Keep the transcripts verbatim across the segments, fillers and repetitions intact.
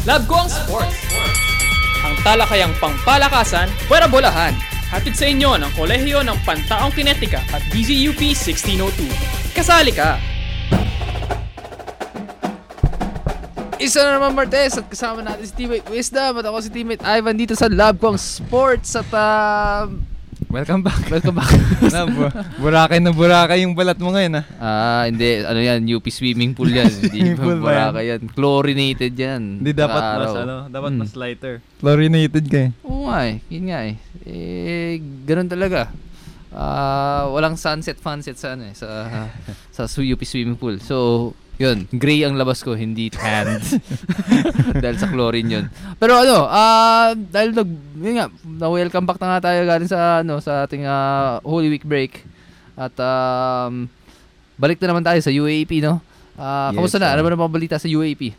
Lab ko ang sports. Ang talakayang pangpalakasan, pwera bolahan. Hatid sa inyo ng Kolehiyo ng Pantaong Kinetika at D Z U P sixteen oh two. Kasali ka! Isa na naman Martes at kasama natin si Teammate Wisdom at ako si Teammate Ivan dito sa Lab ko ang sports at uh, welcome back. welcome back. na, bu- burakay na burakay yung balat mo ngayon, ha? Ah, hindi. Ano yan? U P swimming pool yan. Hindi Pool ba buraka yan. Chlorinated yan. Hindi dapat Sa mas, araw. ano, dapat Hmm. mas lighter. Chlorinated ka eh. Oo nga eh. Yun nga eh. Eh, ganun talaga. Ah, walang sunset funset sa ano eh, sa sa U P swimming pool. So, yun, gray ang labas ko, hindi tan. Dahil sa chlorine yun. Pero ano, ah, dahil nag, yun nga, na-welcome back na nga tayo galing sa ano, sa ating ah, Holy Week break. At um, balik na naman tayo sa U A P, no? Ah, Yes, kamusta na? sir. Ano ba naman balita sa U A P?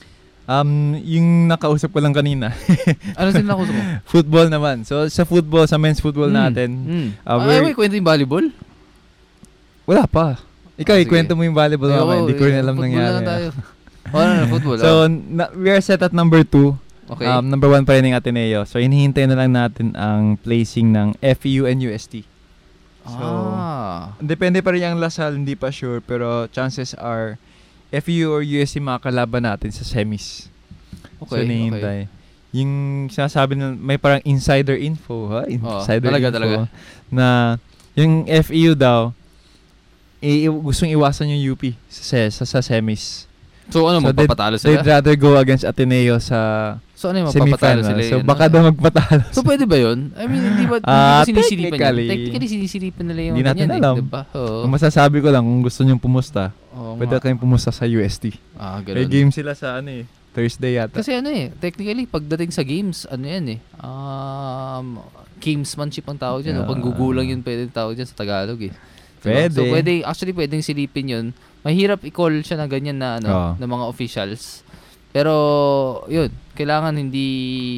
Um, yung nakausap ko lang kanina. Ano sila nakusa mo? Football naman. So, sa football, sa men's football Mm, natin, mm. uh, Ay, we're- may kwento yung volleyball? wala pa. Ikaw, Ah, sige. ikwento mo yung volleyball Ayoko, naman. Hindi ko rin eh, alam football nangyari. na lang tayo. Oh, ano na, football. So, oh. na, we are set at number two. Okay. Um, number one pa rin yung Ateneo. So, hinihintay na lang natin ang placing ng F E U and U S T. So, ah. depende pa rin yung Lasal, hindi pa sure. Pero chances are, F E U or U S T makakalaban natin sa semis. Okay, So, hinihintay. Yung sinasabi na may parang insider info, ha? Insider talaga, info. talaga. Na yung F E U daw, i- i- gustong iwasan yung U P sa, sa, sa semis. So ano, So, magpapatalo They'd sila? rather go against Ateneo sa So ano yung magpapatalo semifinal. sila? So yun? baka daw magpatalo. So pwede ba yun? I mean, hindi ba, hindi Ah, ba sinisilipan technically, yun? Technically, sinisilipan nila yung hindi natin ganyan alam. eh. Diba? Oo. Kung masasabi ko lang, kung gusto nyong pumusta, Oo pwede nga. kayong pumusta sa U S T. Ah, May ganun. game sila sa ano eh, Thursday yata. Kasi ano eh, technically, pagdating sa games, ano yan eh, um, gamesmanship ang tawag dyan. Yeah. O panggugulang yun pwede tawag dyan sa Tagalog eh. Diba? Pwede. So pwede, actually pwedeng silipin yun. Mahirap i-call siya na ganyan na ano, Oo. ng mga officials. Pero yun, kailangan hindi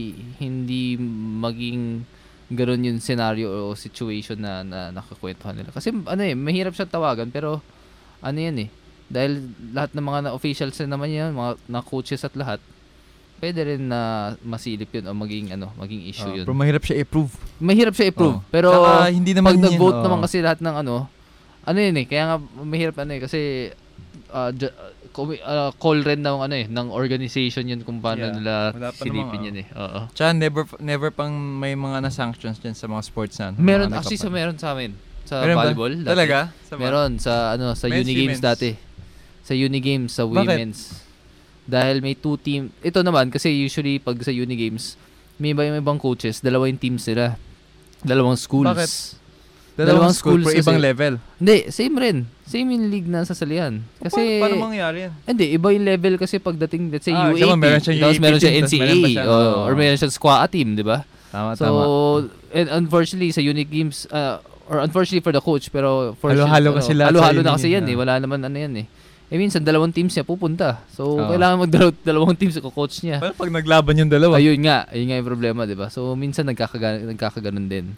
hindi maging ganoon yung scenario o situation na, na nakakwentuhan nila. Kasi ano eh, mahirap siya tawagan pero ano yan eh, dahil lahat ng mga na officials na naman yan, mga na coaches at lahat, pwede rin na masilip yun o maging ano, maging issue Oh, yun. pero mahirap siya i-prove. Mahirap siya i-prove. Oh. Pero Saka hindi naman pag yun, nag-vote oh. naman kasi lahat ng ano, ano yun eh, kaya nga mahirap ano eh, kasi uh, ju- kumi- uh, call rin ng ano eh, ng organization yun kung paano Yeah. nila Wala pa silipin namang, yun eh. Oo. Tsaka never, never pang may mga na-sanctions dyan sa mga sports na. Meron, mga actually sa nagpapa- meron sa amin. Sa Meron ba? volleyball. Dati. Talaga? Sa ba- Meron sa ano sa Men's, Unigames women's? dati. Sa Unigames sa Bakit? women's. Dahil may two team. Ito naman kasi usually pag sa Unigames may iba yung ibang coaches, dalawa yung teams nila. Dalawang schools. Bakit? Dalawang Dalawang school schools pero ibang kasi. level. Hindi, same rin. Same yung league na sasalihan. Kasi paano, paano mangyari yan? hindi, iba yung level kasi pagdating let's say Ah, U A P. siya ba, meron siyang Tapos U A P meron siya team, N tapos C A A meron pa siya, o, oh. or meron siya squad team, di ba? Tama, So, tama. and unfortunately sa Unigames uh, or unfortunately for the coach pero for Halo-halo ano, kasi lahat sa halo-halo na kasi Unigames, yan eh. ah. Wala naman ano yan eh. Eh minsan dalawang teams niya pupunta. So Oo. kailangan magdalaw dalawang teams ko coach niya. Well, pag naglaban yung dalawa. Ayun nga, ayun nga yung problema, 'di ba? So minsan nagkakaga nagkakaganon din.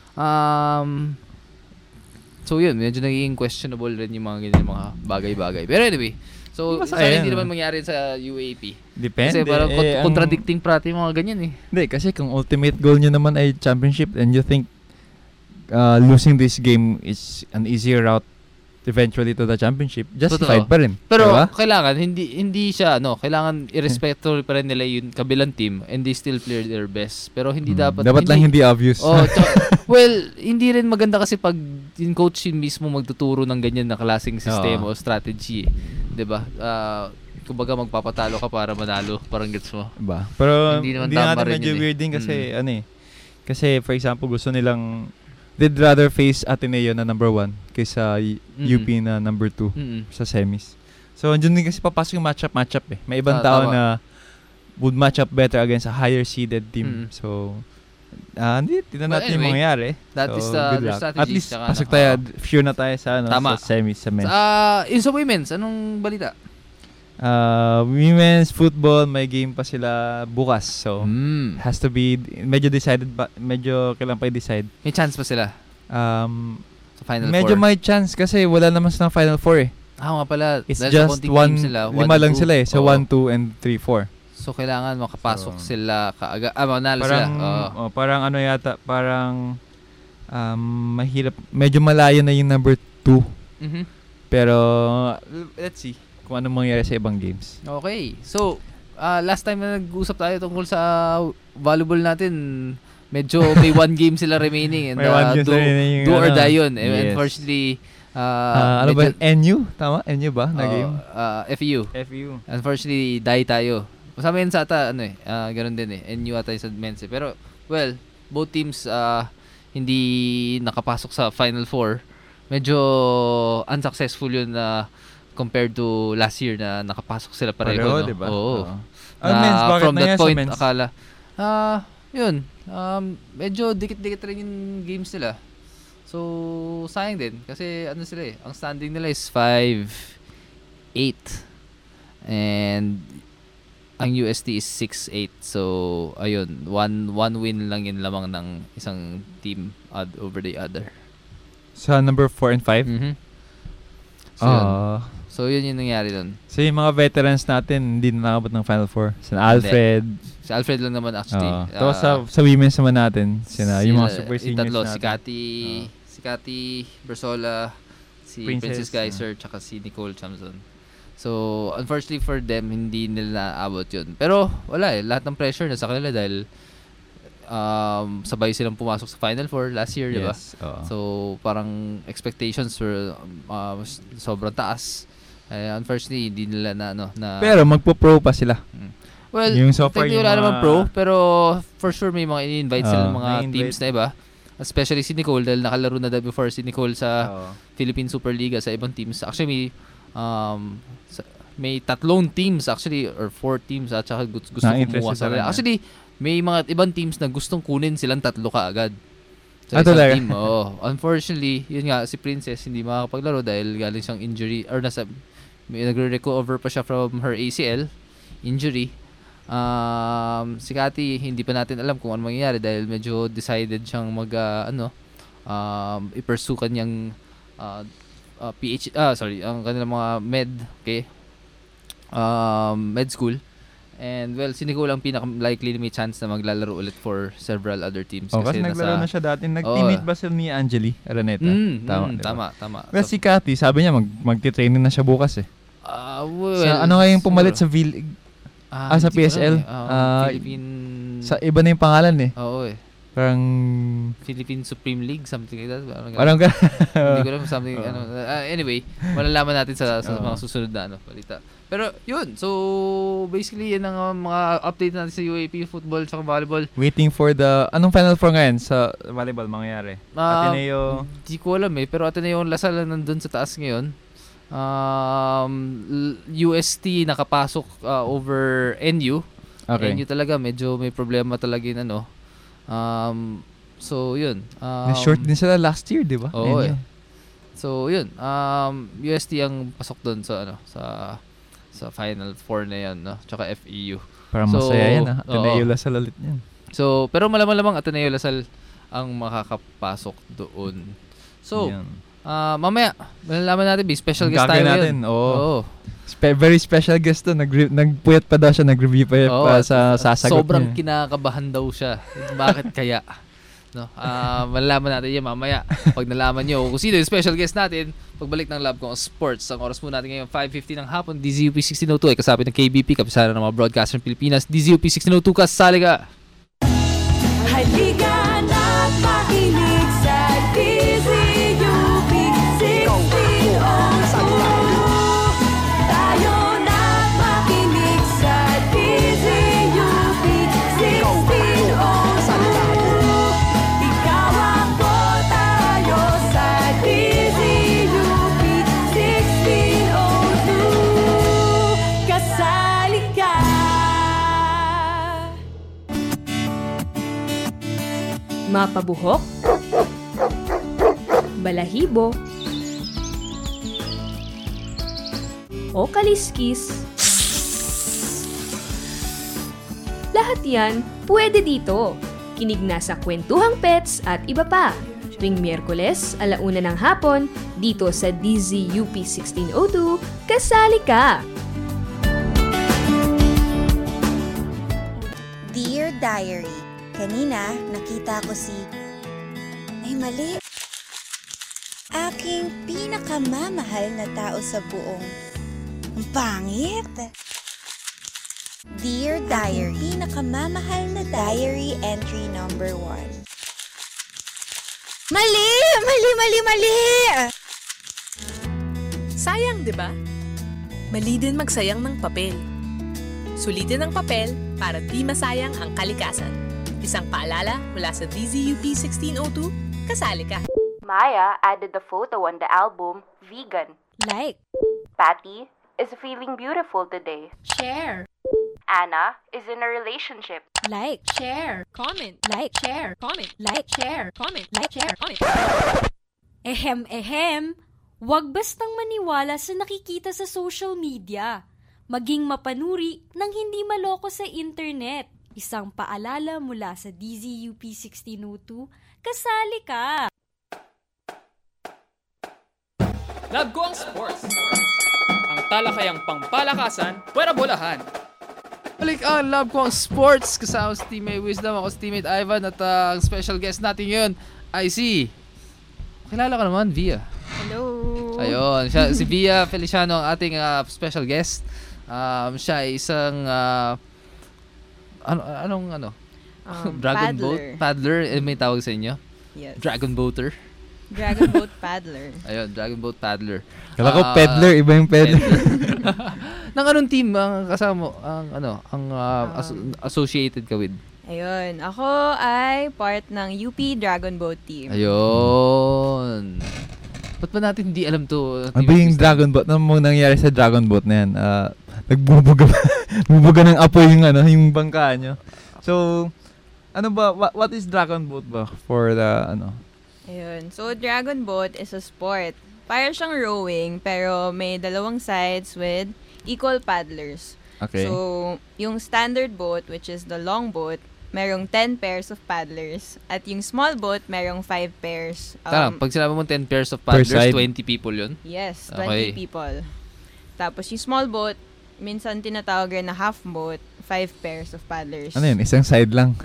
Um So yun, medyo nagiging questionable rin yung mga ganyan mga bagay-bagay. Pero anyway, so Basta sana ayan, hindi ah. naman mangyari sa U A P. Depende. Kasi parang eh, cont- ang- contradicting parati yung mga ganyan eh. Hindi, kasi kung ultimate goal nyo naman ay championship and you think uh, losing this game is an easier route eventually to the championship, justified Totoo. pa rin. Pero diba? kailangan hindi hindi siya ano, kailangan irespeto pa rin nila yung kabilang team and they still play their best. Pero hindi Hmm, dapat dapat lang hindi obvious. Oh, tsa- well, hindi rin maganda kasi pag yung coach yun mismo magtuturo ng ganyan na klaseng sistema o Oo. strategy, 'di ba? Ah, kumbaga magpapatalo ka para manalo, parang gets mo. Diba? Pero Hindi hindi, naman tama natin rin medyo yun eh. weird din kasi Mm. ano eh. Kasi for example, gusto nilang they'd rather face Ateneo na number one kaysa y- Mm. U P na number two Mm. sa semis. So, andun din kasi papasok yung matchup matchup eh. May ibang Ah, tao tama. na would match up better against a higher seeded team. Mm. So, ah, hindi, tignan Well, natin yung anyway, mangyayari. that So, is the- good the luck. strategy, At least, tsaka pasok ano, tayo, oo. sure na tayo sa, ano, Tama. sa semis, sa men's. Ah, in sa women's, anong balita? Uh, women's football, may game pa sila bukas. So, Mm. has to be, medyo decided, ba, medyo kailangan pa i-decide. May chance pa sila Um, sa Final medyo Four. may chance kasi wala naman sa Final Four eh. Ah, nga pala. It's dahil sa just konting one, teams sila, lima one, lang two. sila eh. So, Oo. one, two, and three, four. So, kailangan makapasok So, sila kaagad. Ah, manalo Parang, sila. Oo. oh, parang ano yata, parang um, mahirap, medyo malayo na yung number two. Mhm. Pero, let's see kung ano mangyayari sa ibang games. Okay. So, ah, last time na nag-usap tayo tungkol sa volleyball natin, medyo may one game sila remaining. And May one ah, game do, sila remaining, do or ano. die yun. And Yes. unfortunately, ah, Ah, ano ba? medyo- N U? Tama? N U ba na Oo, game? ah, F E U. F U. Unfortunately, die tayo. Sa amin sa ata, ano eh, ah, ganun din eh. N U ata yung sa men's eh. Pero, well, both teams ah, hindi nakapasok sa Final Four. Medyo unsuccessful yun na compared to last year na nakapasok sila pareho. Pareho, no? diba? Oo. Oo. Ah, men's, bakit from that nangyari sa point, men's? akala, ah, yun, um, medyo dikit-dikit rin yung games nila. So, sayang din. Kasi, ano sila eh, ang standing nila is five eight. And, ang U S T is six eight. So, ayun, one one win lang yun lamang ng isang team ad over the other. Sa number four and five? Mhm. So, yun. Ah. So, yun yung nangyari doon. So, yung mga veterans natin, hindi na nakabot ng Final Four. Sina Alfred. Si Alfred lang naman actually. Oo. Ah, Tapos sa, sa women's naman natin, sina, yung mga sila- super yung seniors tatlo, natin. si Cathy, Oo. si Cathy Bersola, si Princess, Princess, Geyser, tsaka si Nicole Chamson. So, unfortunately for them, hindi nila naabot yun. Pero, wala eh. Lahat ng pressure na sa kanila dahil um, sabay silang pumasok sa Final Four last year, di ba? Yes. oo. So, parang expectations were um, sobrang taas. Eh, unfortunately, hindi nila na, ano, na... Pero magpo-pro pa sila. Well, yung so far, technically yung wala mga- naman pro, pero for sure may mga in-invite sila Oo, ng mga na-invite. teams na iba. Especially si Nicole dahil nakalaro na daw before si Nicole sa Oo. Philippine Super Liga sa ibang teams. Actually, may, um, sa- may tatlong teams actually or four teams at saka gusto, gusto Na kumuha interested sa sa kanya. Actually, may mga ibang teams na gustong kunin silang tatlo kaagad. Ah, Sa isang talaga? team. Oo. Unfortunately, yun nga, si Princess hindi makakapaglaro dahil galing siyang injury or nasa may nagre-recover pa siya from her A C L injury. Um, si Cathy, hindi pa natin alam kung ano mangyayari dahil medyo decided siyang mag, uh, ano, um, i-pursue kanyang uh, uh, P H, ah, sorry, ang kanilang mga med, okay, um, med school. And well, si Nicole ang pinaka-likely na may chance na maglalaro ulit for several other teams. Oh, kasi naglaro na siya dati. Nag-teammate ba sila ni Angeli Araneta? Mm, Tama, mm, diba? tama, tama. Pero si Cathy, sabi niya mag magti-training na siya bukas eh. Ah, well, Sa, ano nga yung pumalit sa siguro. Vil... Ah, ah, sa hindi ko P S L? alam eh. Ah, Ah, Philippine... Sa iba na yung pangalan eh. Oo eh. Parang... Philippine Supreme League, something like that. Parang, Parang ka... hindi ko alam something, Oo. ano. ah, anyway, malalaman natin sa, sa Oo. mga susunod na ano, balita. Pero, yun. So, basically, yan ang uh, mga update natin sa U A P, football, tsaka volleyball. Waiting for the... Anong Final Four ngayon sa volleyball mangyayari? Ah, Ateneo... Hindi ko alam eh. Pero Ateneo yung Lasal na nandun sa taas ngayon. Um, L- U S T nakapasok uh, over N U. Okay. N U talaga, medyo may problema talaga yun, ano. Um, so, yun. Um, Na-short din sila last year, di ba? Oo Ayun eh. yun. So, yun. Um, U S T ang pasok doon sa, ano, sa sa Final Four na yan, no? Tsaka F E U. Parang So, masaya yan, ha? Ateneo oo. Lasal ulit yan. So, pero malamang-lamang Ateneo Lasal ang makakapasok doon. So, Yan. ah mamaya, malalaman natin, may special Ang guest tayo gagawin natin. natin, oo. Oo. Spe- very special guest to. Nag- nagpuyat pa daw siya, nag-review pa, Oo, pa at- sa at sasagot sobrang niya. kinakabahan daw siya. Bakit kaya? No, ah malalaman natin yan mamaya. Pag nalaman nyo kung sino yung special guest natin, pagbalik ng Lab Kong Sports. Ang oras po natin ngayon, five fifty ng hapon, D Z U P sixteen oh two ay kasapit ng K B P, kapisanan ng mga broadcaster ng Pilipinas. D Z U P sixteen oh two, kasali ka! Halika na't makinig sa D Z U P sixteen oh two. Tayo na't makinig sa D Z U P sixteen oh two. Ikaw ako, tayo sa D Z U P sixteen oh two. Kasali ka. Mapabuhok, balahibo, o kaliskis. Lahat yan pwede dito. Kinig na sa Kwentuhang Pets at iba pa. Tuwing Miyerkules, alauna ng hapon, dito sa D Z U P sixteen oh two, kasali ka! Diary. Kanina, nakita ko si... Ay, mali. Aking pinakamamahal na tao sa buong... Ang pangit! Dear Diary, pinakamamahal na diary entry number one. Mali! Mali, mali, mali! Sayang, di ba? Mali din magsayang ng papel. Sulitin ang papel para di masayang ang kalikasan. Isang paalala mula sa D Z U P sixteen oh two, kasali ka. Maya added the photo on the album Vegan. Like. Patty is feeling beautiful today. Share. Anna is in a relationship. Like. Share. Comment. Like. Share. Comment. Like. Share. Comment. Like. Share. Comment. Ehem, ehem. Huwag bastang maniwala sa nakikita sa social media. Maging mapanuri nang hindi maloko sa internet. Isang paalala mula sa D Z U P sixteen oh two, kasali ka! Love ko ang sports. Ang talakayang pangpalakasan, pwera bolahan. Balik ang love ko ang sports. Kasama si Teammate Wisdom, ako si Teammate Ivan, at uh, ang special guest natin yun, I C. Kilala ka naman, Via. Hello. Ayun, siya, si Via Feliciano ang ating uh, special guest. Um, siya ay isang uh, ano anong ano? Um, Dragon paddler. boat paddler, eh, may tawag sa inyo? Yes. Dragon boater. Dragon boat paddler. Ayun, Dragon boat paddler. Kala ko Ah, peddler, iba yung peddler. Nang anong team ang kasama mo? Ang ano, ang uh, aso- Um, associated ka with? Ayun, ako ay part ng U P Dragon Boat Team. Ayun. Ba't ba natin hindi alam to? Ano ba yung Dragon Boat? Ano mo nangyari sa Dragon Boat na yan? Ah, nagbubuga bubuga ng apoy yung ano, yung bangka nyo. So, ano ba, what, what is Dragon Boat ba for the, ano? Ayun, so Dragon Boat is a sport. Para siyang rowing, pero may dalawang sides with equal paddlers. Okay. So, yung standard boat, which is the long boat, merong ten pairs of paddlers. At yung small boat, merong five pairs. Tara, Um, pag sinabi mo ten pairs of Per paddlers, side. twenty people yun? Yes, Okay. twenty people. Tapos yung small boat, minsan tinatawag rin na half boat, five pairs of paddlers. Ano yun? Isang side lang.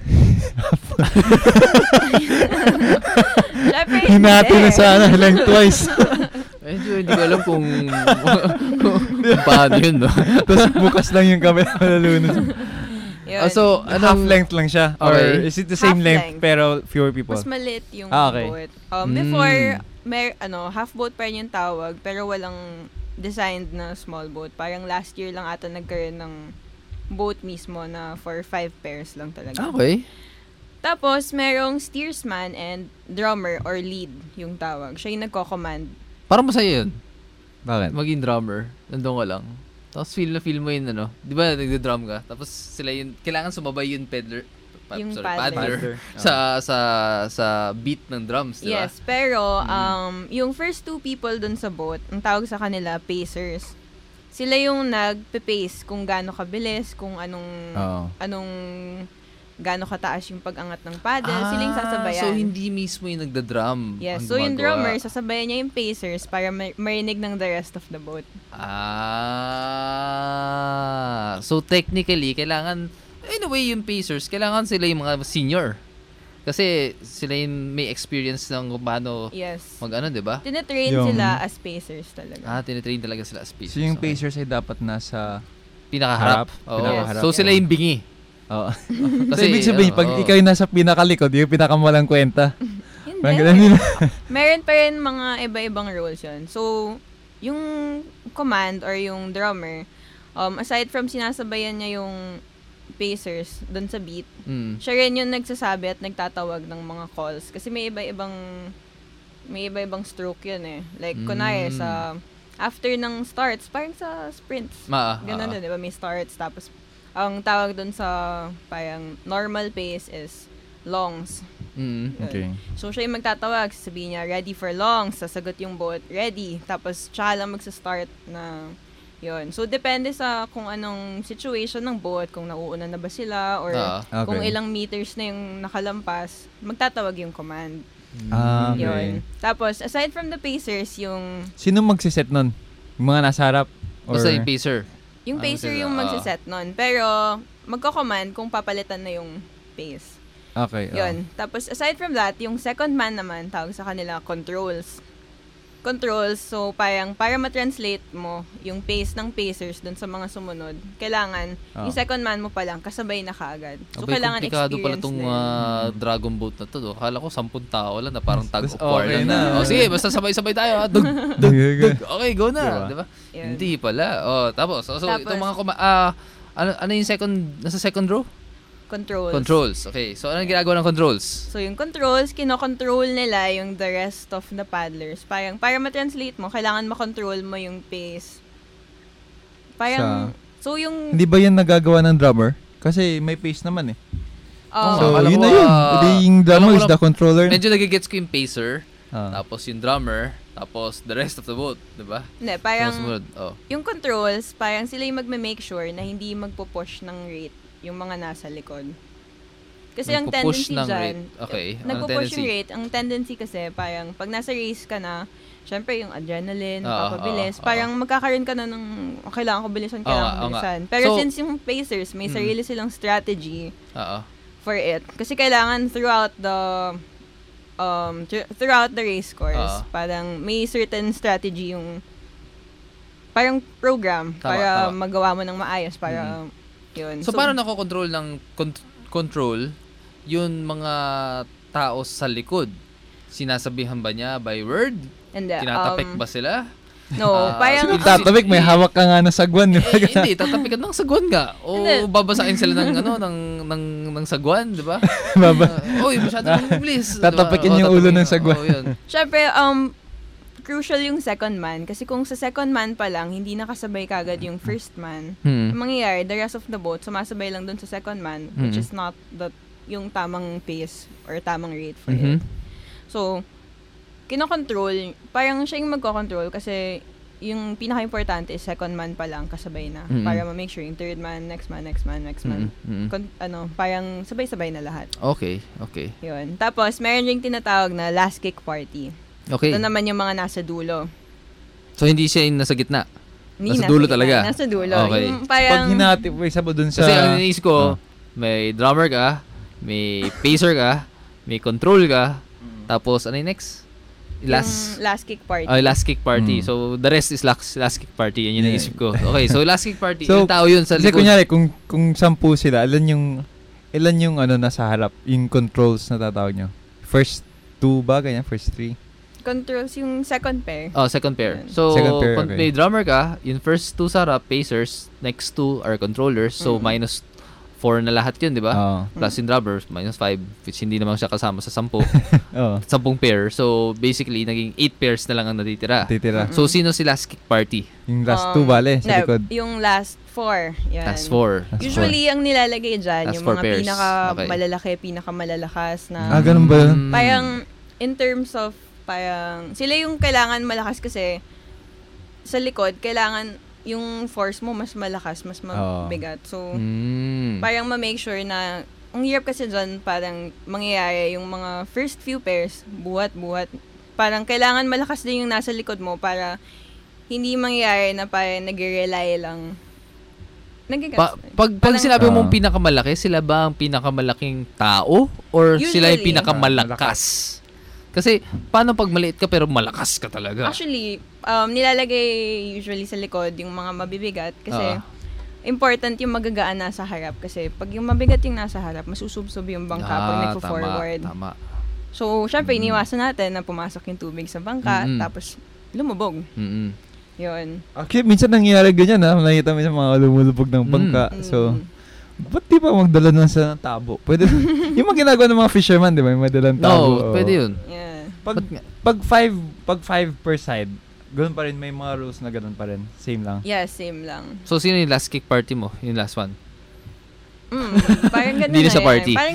Syempre, Hinati hindi. na sana lengthwise. Medyo hindi ko alam kung, kung paano yun, no? Tapos bukas lang yung kamera malulunod. Yun. Ah, so, Half anong, length lang siya? Or Okay. is it the same Half length, length. pero fewer people? Mas maliit yung Ah, okay. boat. Um, Mm. Before, mer, ano, half boat pa rin yung tawag, pero walang designed na small boat. Parang last year lang ata nagkaroon ng boat mismo na for five pairs lang talaga. okay. Tapos, merong steersman and drummer or lead yung tawag. Siya yung nagko-command. Parang masaya yun. Bakit? Maging drummer. Nandun ka lang. Tapos feel na feel mo yun, ano. Di ba, nagda-drum ka? Tapos sila yun, kailangan sumabay yung peddler. Pa, Yung sorry, paddler. paddler. Paddler. sa, sa, sa beat ng drums, di ba? Yes, pero Mm. um, yung first two people dun sa boat, ang tawag sa kanila, pacers. Sila yung nagpe-pace kung gaano kabilis, kung anong, Oo. anong, gaano kataas yung pag-angat ng paddle. Sila yung sasabayan. So, hindi mismo yung nagda-drum. Yes, ang so yung gumagawa. drummer, sasabayan niya yung pacers para ma- marinig ng the rest of the boat. Ah. So, technically, kailangan, in a way, yung pacers, kailangan sila yung mga senior. Kasi sila yung may experience ng kung paano Yes. mag-ano, di ba? Tinetrain Yung- sila as pacers talaga. Ah, tinitrain talaga sila as pacers. So yung Okay. pacers ay dapat nasa... Pinakaharap. Harap, Oo. pinakaharap. So, sila yung bingi. Oo. Kasi, so ibig sabihin, ano, pag oo. ikaw yung nasa pinakalikod, yung pinakamalang kwenta. Hindi. Parang ganun yun. Meron pa rin mga iba-ibang roles yun. So, yung command or yung drummer, um, aside from sinasabayan niya yung pacers dun sa beat, Mm. siya rin yung nagsasabi at nagtatawag ng mga calls. Kasi may iba-ibang may iba-ibang stroke yun eh. Like, Mm. kunwari sa after ng starts, parang sa sprints. Ma, Ganun ah, din, di ba? May starts, tapos ang tawag dun sa parang normal pace is longs. Mm. Yun. Okay. So, siya yung magtatawag, sasabihin niya, ready for longs, sasagot yung boat, ready. Tapos, siya lang magsa-start na yun. So, depende sa kung anong situation ng boat, kung nauuna na ba sila, or Ah. Okay. kung ilang meters na yung nakalampas, magtatawag yung command. Ah, okay. Yun. Tapos, aside from the pacers, yung Sino magsiset nun? Yung mga nasa harap? Or... Basta yung pacer. yung Ano pacer sila? yung Ah. magsiset nun. Pero, magko-command kung papalitan na yung pace. Okay. Yun. Tapos, aside from that, yung second man naman, tawag sa kanila, controls. Controls, so parang para ma-translate mo yung pace ng pacers dun sa mga sumunod, kailangan, Oh. yung second man mo pa lang, kasabay na kaagad. So, Abay, kailangan komplikado pala experience tong din. ah, Dragon Boat na to. Do. Akala ko sampung tao lang na parang tag of Tas war okay lang na. na. O sige, basta sabay-sabay tayo. Ha? Dug, dug, dug. Okay, go na. Diba? Diba? Yun. Hindi pala. Oh, tapos, so, so Tapos- itong mga kuma- ah, ano, ano yung second, nasa second row? Controls. Controls. Okay, so ano ginagawa ng controls? So, yung controls, kinokontrol nila yung the rest of the paddlers. Parang, para ma-translate mo, kailangan makontrol mo yung pace. Parang, so yung, Hindi ba yan nagagawa ng drummer? Kasi may pace naman eh. um, So, akala yun ko, na yun. ah, Hindi yung drummer akala ko is the controller. Medyo nagigets ko yung pacer, Ah. tapos yung drummer, tapos the rest of the boat, di ba? hindi, Tapos parang, sumunod. Oh. yung controls, parang sila yung magme-make sure na hindi magpo-push ng rate yung mga nasa likod. Kasi ang Magpo-push tendency ng dyan, rate. Okay, anong nagpo-push yung tendency? rate. Ang tendency kasi, parang pag nasa race ka na, syempre yung adrenaline, Oo, papabilis, oo, parang magkakaroon ka na ng, oh, kailangan ko bilisan, kailangan nga, ko oo nga. bilisan. Pero So- since yung pacers, may Mm. sarili silang strategy Oo. for it. Kasi kailangan throughout the um thr- throughout the race course, Oo. parang may certain strategy yung parang program Tama, para tama. magawa mo ng maayos para yun. So, paano nakokontrol ng con- control yun mga tao sa likod? Sinasabihan ba niya by word? and uh, Tinatapik um, ba sila? No, Ah, parang Yung tatawik, may hawak ka nga na sagwan. Di ba? Eh, hindi, tatapik ka ng sagwan nga. O Hindi. babasakin sila ng ano, ng ng ng sagwan, di ba? Baba. Uh, Oy, masyado nang bilis. di ba? Tatapikin Oo, yung ulo ng tatapikin. sagwan. Oo, yun. syempre um crucial yung second man kasi kung sa second man pa lang hindi nakasabay kagad yung first man. Hmm. Ang mangyayari, the rest of the boat sumasabay lang dun sa second man, which Mhm. is not the yung tamang pace or tamang rate for Mhm. it. So, kinokontrol, parang siya yung magkocontrol kasi yung pinaka-importante is second man pa lang kasabay na Mhm. para ma-make sure yung third man, next man, next man, next man. Mhm, mhm. Kon- ano, parang sabay-sabay na lahat. Okay, okay. Yun. Tapos, meron ring tinatawag na last kick party. Okay. Ito naman yung mga nasa dulo. So, hindi siya yung nasa gitna. Hindi Nasa dulo gitna, talaga? Nasa dulo. Okay. Yung Pag parang, hinati po isa po dun sa... Kasi ang iniisip ko, Ah. may drummer ka, may pacer ka, may control ka, tapos ano yung next? Last, yung last kick party. oh, last kick party. Mm. So, the rest is last, last kick party. Yan yung Yeah. naisip ko. Okay, so last kick party. So, Yung tao yun sa Kasi likod. kunyari, kung, kung sampu sila, ilan yung, ilan yung ano nasa harap, yung controls na tatawag nyo? First two ba, ganyan? First three? Controls yung second pair. Oh, second pair. So, Second pair, kung okay. may drummer ka, yung first two sa harap, pacers, next two are controllers. So, Mm. minus four na lahat yun, di ba? Oo. Plus yung drummer, minus five, which hindi naman siya kasama sa sampu. Oo. Sampung pair. So, basically, naging eight pairs na lang ang natitira. Titira. So, sino si last kick party? Yung last Um, two, bale, sa no, likod. Yung last four. Yan. Last four. Last Usually, ang nilalagay dyan, Last yung four mga pairs. pinaka Okay. malalaki, pinaka malalakas na. Ah, ganun ba yun? Mm. Parang, in terms of, parang, sila yung kailangan malakas kasi, sa likod, kailangan, yung force mo mas malakas, mas mabigat. So, Mm. parang ma-make sure na, ang hirap kasi dyan, parang mangyayari yung mga first few pairs, buhat-buhat. Parang kailangan malakas din yung nasa likod mo para hindi mangyayari na parang nag-rely lang. Nagigets. Pa- pag, pag Parang- sinabi mong Ah. pinakamalaki, sila ba ang pinakamalaking tao? Or sila yung Usually. pinakamalakas? Kasi, paano pag maliit ka pero malakas ka talaga? Actually, um, nilalagay usually sa likod yung mga mabibigat kasi Ah. important yung magagaan nasa harap kasi pag yung mabigat yung nasa harap, masusubsob yung bangka pag Ah, nagpo-forward. Tama, tama. So, syempre, Mm. iniwasan natin na pumasok yung tubig sa bangka Mm-mm. tapos lumubog. Mm-mm. Yun. Actually, minsan nangyayari ganyan ha. Nakita mo yung mga lumulubog ng bangka. Mm. So, ba't di ba magdala nun sa tabo? Pwede, yung mga ginagawa ng mga fisherman, di ba? Yung madalang tabo. No, oo. pwede yun. Yeah. Pag, pag five, pag five per side, ganoon pa rin, may mga rules na ganoon pa rin. Same lang. Yeah, same lang. So, sino yung last kick party mo? Yung last one? Mm, parang ganun Hindi na na siya yan. party. Parang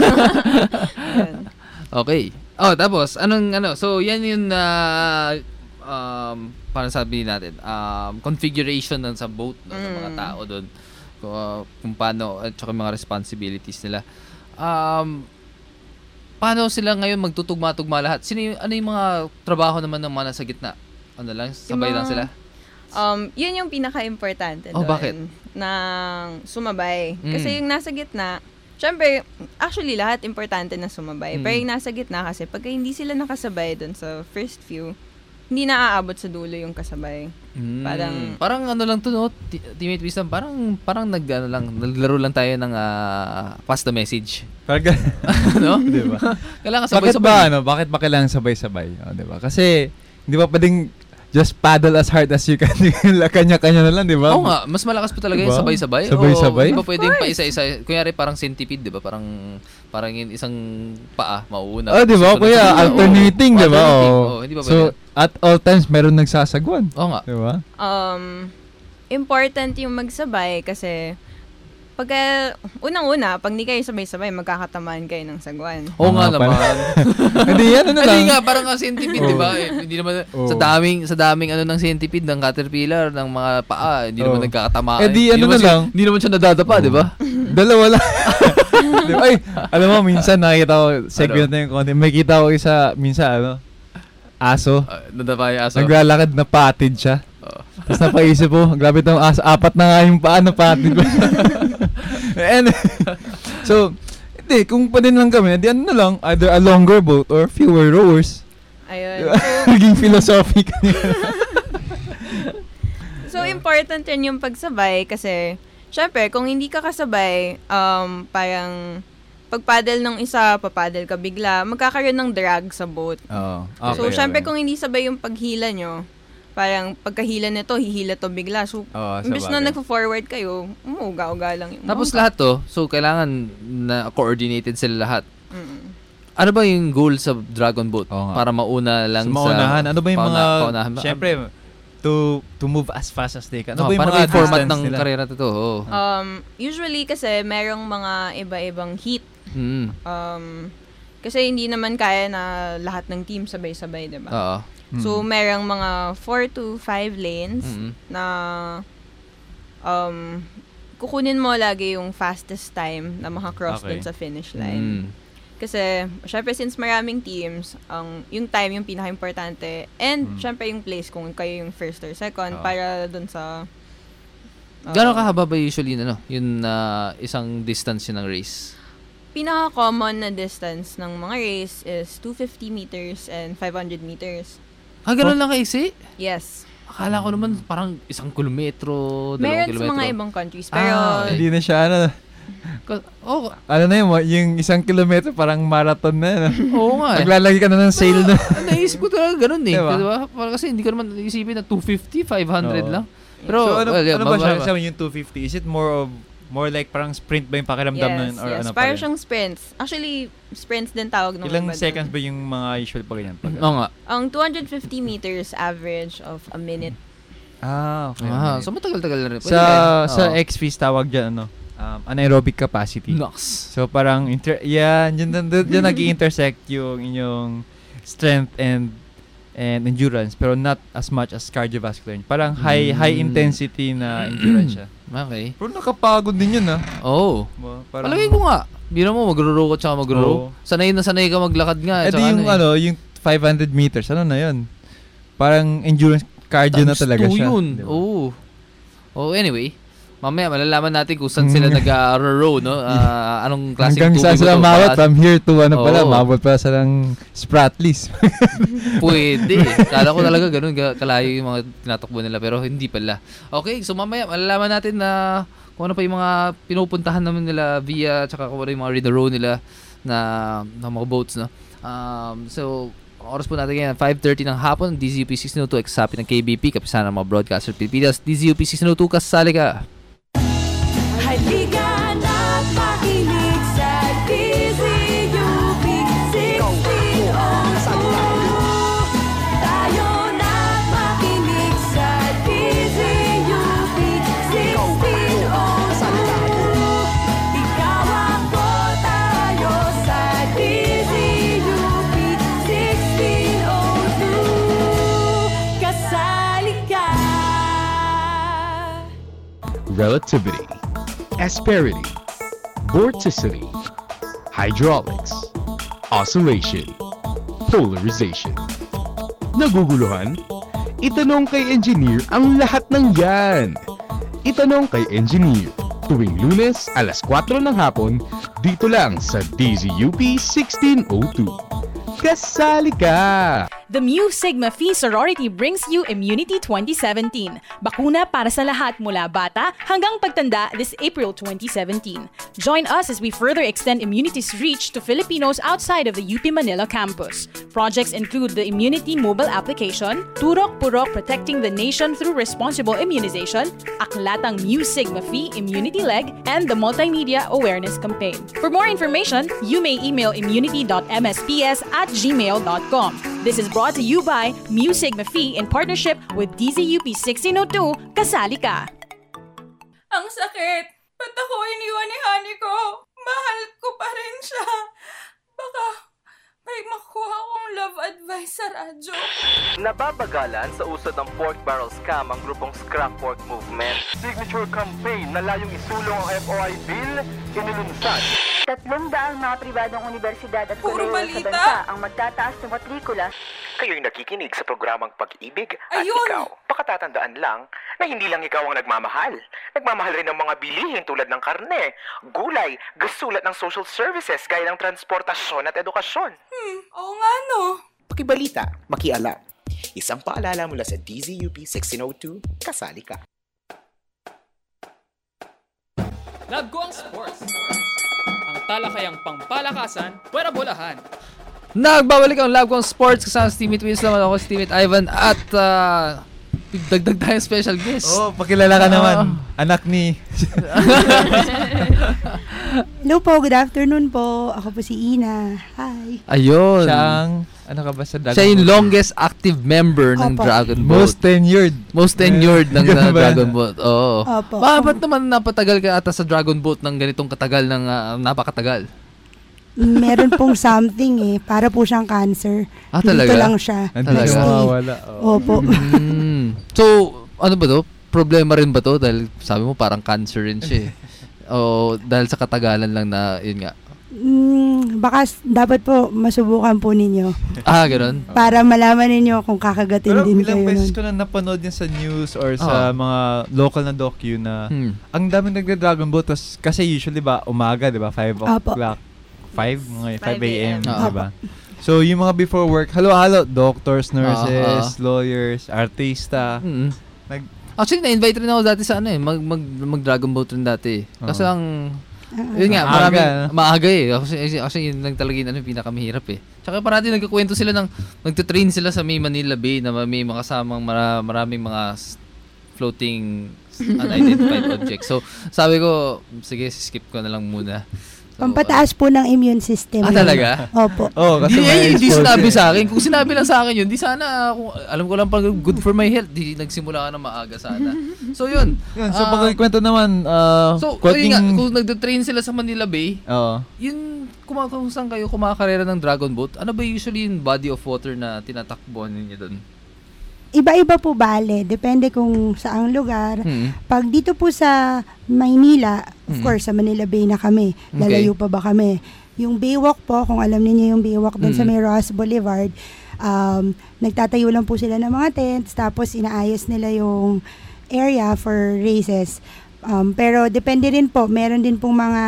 Yan. Okay. Oh, tapos, anong ano? So, yan yung uh, um, parang sabi natin, um, configuration ng sa boat, no, ng mga Mm. tao doon. Kung, uh, kung paano, at saka mga responsibilities nila. Um, paano sila ngayon magtutugma-tugma lahat? Sino yung, ano yung mga trabaho naman ng mga nasa gitna? Ano lang? Sabay Yung lang mga- sila? Um, yun yung pinaka-importante Oh, doon. bakit? Nang sumabay. Mm. Kasi yung nasa gitna, syempre, actually, lahat importante na sumabay. Mm. Pero yung nasa gitna kasi, pagka hindi sila nakasabay dun sa first few, hindi na-aabot sa dulo yung kasabay. Mm. Parang, parang ano lang to, no? T- Teammate Wisdom, parang, parang nag, ano lang, naglaro lang tayo ng uh, pass the message. Parang, no? Diba? Kailangan Bakit sabay-sabay. ba, ano? Bakit ba kailangan sabay-sabay? O, diba? Kasi, di ba pwedeng just paddle as hard as you can. Kanya-kanya na lang, di ba? Oo nga, mas malakas pa talaga yung Diba? sabay-sabay. Sabay-sabay? O, di ba pwedeng pa isa-isa? Kunyari parang centipede, di ba? Parang, parang yung isang paa, mauuna. Oh, di ba? Susunod- Kuya, Oo. alternating, di ba? Alternating. Oo. Oo, hindi ba So, pwede? at all times, meron nagsasagwan. Oo nga. Di ba? um, important yung magsabay kasi, pagka, unang-una, pag hindi kayo sabay-sabay, magkakatamaan kayo ng sagwan. Oo Oo nga nga pala. naman. Hindi, ano na lang. Hindi nga, parang nga centipede, di ba? Eh, Hindi naman, Oo. sa daming, sa daming ano ng centipede, ng caterpillar, ng mga paa, hindi naman Oo. nagkakatamaan. Eh, di, Hindi ano naman na siya- lang. Hindi naman siya nadadapa, di ba? Dalawa lang. Di ba? Ay, alam mo, minsan nakita ko, segment Ano? na yung konti, may kita ko isa, minsan, ano, aso. Uh, nadapa yung aso. Naglalakad na patid siya. Oo. Tapos napaisip po, grabe itong aso, apat na nga yung paa na patid. And, so, hindi, kung pa din lang kami, di ano na lang, either a longer boat or fewer rowers. Ayun. Diba? Naging philosophic. So, important yan yung pagsabay kasi, syempre, kung hindi ka kasabay, um, parang, pag-paddle ng isa, papaddle ka bigla, magkakaroon ng drag sa boat. Oo. So, syempre, kung hindi sabay yung paghila nyo, parang pagkahila nito, hihila to bigla. So, Oo, imbes na sabagay. nagpo-forward kayo, umuga-uga lang yung Tapos uga. lahat to, so kailangan na coordinated sila lahat. Mm. Ano ba yung goal sa Dragon Boat? Oo nga. Para mauna lang Sa maunahan, ano ba yung pauna- mga, paunahan ba? syempre, to to move as fast as they can. Ano No, ba yung paano mga ba yung format distance ng nila? karera to? Oo. Um, usually kasi merong mga iba-ibang heat. Mm. Um, kasi hindi naman kaya na lahat ng team sabay-sabay, di ba? Oo. So, merong mga four to five lanes Mm. na um, kukunin mo lagi yung fastest time na makakross Okay. dun sa finish line. Mm. Kasi, syempre, since maraming teams, ang yung time yung pinaka-importante. And, Mm. syempre, yung place kung kayo yung first or second Oo. para dun sa... uh, Gano'ng kahaba ba usually ano, yung ah, isang distance yun ng race? Pinaka-common na distance ng mga race is two hundred fifty meters and five hundred meters. Ah, gano'n lang kaisi? Yes. Akala ko naman parang isang kilometro, dalawang Meron sa kilometro. mga ibang countries. Pero, Ah, okay. Hindi na siya, ano, Ka- Oh, ano na yun, yung isang kilometro, parang marathon na yun. oo nga eh. Naglalagay ka na ng sail na. Ah, naisip ko talaga ganun eh. Diba? Diba? Parang kasi hindi ko naman isipin na two fifty, five hundred Oo. lang. Pero, so, ano, well, yeah, ano ba siya, mababa. sabi yung two fifty? Is it more of, more like parang sprint ba yung pakiramdam yes, nun? Or yes. ano pa Parang rin? siyang sprints. Actually, sprints din tawag ng Ilang iba seconds dun. ba yung mga usual pa ganyan? Pag, Oo nga. Ang two hundred fifty meters average of a minute. Ah, okay. Ah, okay. so matagal-tagal na rin. Pwede sa rin. sa Oo. X P S tawag dyan, ano, um, anaerobic capacity. Nox. So parang, inter- yeah, dyan, dyan, dyan, dyan nag-intersect yung inyong strength and and endurance, pero not as much as cardiovascular. Parang high Mm. high intensity na endurance siya. Okay. Pero nakapagod din yun, ah. Oh. Ba- Parang, Palagay ko nga. Biro mo, magro-row ka tsaka magro-row. Oo. Sanay na sanay ka maglakad nga. Eh di tsaka yung eh. ano, yung five hundred meters, ano na yun? Parang endurance cardio na Times talaga two siya. yun. Di ba? Oo. Oh, anyway. Mamaya, malalaman natin kung saan sila nag-row, no? Ah, anong klaseng Hanggang tubig saan sila ito, mabot, paas- from here to ano pala, Oo. mabot pala sa ng Spratlys. Pwede. Kala ko talaga ganun, ga- kalayo yung mga tinatakbo nila, pero hindi pala. Okay, so mamaya, malalaman natin na kung ano pa yung mga pinupuntahan naman nila via, tsaka kung ano yung mga read-a-row nila na, na mga boats, no? Um, so, ang oras po natin ngayon, five thirty ng hapon, D Z U P sixteen oh two, eksapin ng K B P, kapisanan ng mga broadcaster Pilipinas, D Z U P sixteen oh two, kasali ka. Halika na't makinig sa D Z U P sixteen oh two. Tayo na't makinig sa D Z U P sixteen oh two. Ikaw ako, tayo sa D Z U P sixteen oh two. Kasali ka. Relativity, asperity, vorticity, hydraulics, oscillation, polarization. Naguguluhan? Itanong kay engineer ang lahat ng yan. Itanong kay engineer. Tuwing Lunes, alas kwatro ng hapon, dito lang sa D Z U P sixteen oh two. Kasali ka! The Mu Sigma Phi sorority brings you Immunity twenty seventeen. Bakuna para sa lahat mula bata hanggang pagtanda this April twenty seventeen. Join us as we further extend Immunity's reach to Filipinos outside of the U P Manila campus. Projects include the Immunity mobile application, Turok Purok Protecting the Nation through Responsible Immunization, Aklatang Mu Sigma Phi Immunity Leg, and the Multimedia Awareness Campaign. For more information, you may email immunity dot m s p s at gmail dot com. This is brought to you by Mu Sigma Phi in partnership with D Z U P sixteen oh two, Kasali Ka. Ang sakit. Ba't ako iniwan ni Honey ko? Mahal ko pa rin siya. Baka may makuha akong love advice sa radyo. Nababagalan sa usod ng pork barrel scam ang grupong Scrap Pork Movement. Signature campaign na layong isulong ang F O I bill, inilunsad. Tatlong daang mga pribadong universidad at Puro kolehiyo sa balita. bansa ang magtataas ng matrikula. Kayo'y nakikinig sa programang Pag-ibig at Ayun! ikaw. Pakatatandaan lang na hindi lang ikaw ang nagmamahal. Nagmamahal rin ang mga bilihin tulad ng karne, gulay, gasulat ng social services gaya ng transportasyon at edukasyon. Hmm, oo nga no. Pakibalita, makialam. Isang paalala mula sa D Z U P sixteen oh two, kasali ka. Love ko ang sports. Ang talakayang pangpalakasan, pwera bolahan. Nagbabalik ang Lab Kong Sports kasama si Teammate Winslow, ako si Teammate Ivan at uh, dagdag tayong special guest. Oh, pakilala ka naman. Anak ni... Hello po, good afternoon po. Ako po si Ina. Hi. Ayun. Siya ang... Ano ka ba sa Dragon Siya yung Boat? longest active member ng Opo. Dragon Boat. Most tenured. Most tenured ng Ganun uh, ba? Dragon Boat. Oo. Opo. Ba, ba't naman napatagal ka ata sa Dragon Boat ng ganitong katagal ng uh, napakatagal? Meron pong something eh. Para po siyang cancer. Ah, talaga? Dito lang siya. Hindi Talaga? ka mawawala. Oh. Opo. Mm. So, ano ba to? Problema rin ba to? Dahil sabi mo parang cancer rin siya eh. O dahil sa katagalan lang na, yun nga. Mm, baka s- dapat po masubukan po ninyo. Ah, gano'n? Para malaman ninyo kung kakagatin Pero din ilang kayo beses nun. ko na napanood yan sa news or sa Ah. mga local na docu na Hmm. ang daming nagda-Dragon Boat. Tas, kasi usually ba, umaga, di ba? five Apo. o'clock. five? Mga five five a.m. a.m. Di ba? So, yung mga before work, halo-halo, doctors, nurses, Ah, ah. lawyers, artista. Mm. Nag, Actually, na-invite rin ako dati sa ano eh. Mag, mag, mag-Dragon Boat rin dati. Kasi Oo. ang... Yun nga, Maaga, maraming, no? maaga eh. Kasi, kasi yun lang talaga yung ano, pinakamahirap eh. Tsaka parati nagkakwento sila ng, nagtutrain sila sa may Manila Bay na may mga kasamang mara, maraming mga s- floating unidentified objects. So, sabi ko, sige, skip ko na lang muna. So, Pampataas po ng immune system. Ah, yun. talaga? Opo. oh, kasi Hindi, may eh, hindi exposure. sinabi sa akin. Kung sinabi lang sa akin yun, di sana, kung, alam ko lang pag good for my health, di nagsimula ka na maaga sana. So, yun. Yun, so, Ah, pagkikwento naman, uh, So, quoting... yun nga, kung nagda-train sila sa Manila Bay, Oo. yun, kumakausang kayo kumakarera ng Dragon Boat, ano ba usually yung body of water na tinatakbuhan ninyo doon? Iba-iba po bale. Depende kung saang lugar. Hmm. Pag dito po sa Maynila, of Mm. course, sa Manila Bay na kami. Lalayo pa ba kami? Yung Baywalk po, kung alam niyo yung Baywalk doon sa Mm. may Ross Boulevard, um, nagtatayo lang po sila ng mga tents, tapos inaayos nila yung area for races. Um, pero depende rin po, meron din pong mga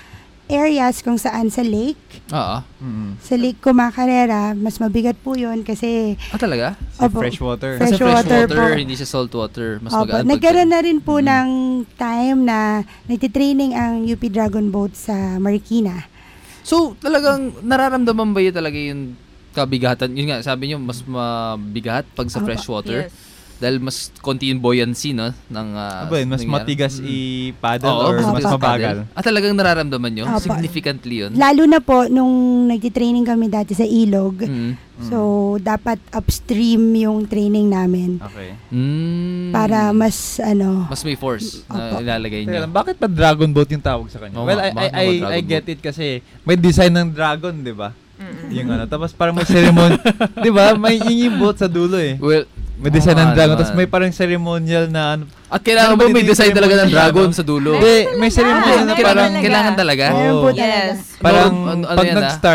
areas kung saan sa lake. Oo. Mm. Sa lake kumakarera, mas mabigat po yun kasi Ah, talaga? Opo. Fresh water. Fresh Kasi fresh water water, po. hindi siya salt water. Mas Opo, magaan. pag- nagkaroon na rin po Mm. ng time na nagtitraining ang U P Dragon Boat sa Marikina. So, talagang nararamdaman ba yun talaga yung kabigatan? Yun nga, sabi nyo, mas mabigat pag sa Opo. fresh water. Yes. Dahil mas konti yung buoyancy, no? Ng, uh, Aba, yun, mas nangyari. matigas Mm. i-paddle Oo, or mas mas matigas mabagal? paddle. Ah, talagang nararamdaman nyo? Opo. Significantly yun? Lalo na po nung nagtitraining kami dati sa Ilog. Mm. So, dapat upstream yung training namin Okay. Mm. para mas ano, Mas may force Opo. na ilalagay Teka nyo. lang, bakit pa Dragon Boat yung tawag sa kanya? Oo well, I, nga, I, bakit I, naman Dragon I get it kasi may design ng dragon, di ba? Yung ano, tapos parang may ceremony, di ba? May yun yung boat sa dulo eh. Well, May design oo ng nga dragon, naman. tapos may parang ceremonial na ano. At kailangan Ano ba ba may dito yung design talaga ng ceremonial, dragon ano? sa dulo? Hindi, may ceremonial Ah, na meron parang, talaga. Kailangan talaga? meron po Oo. talaga. Yes. parang Ano- ano pag yan, ah? nag-start,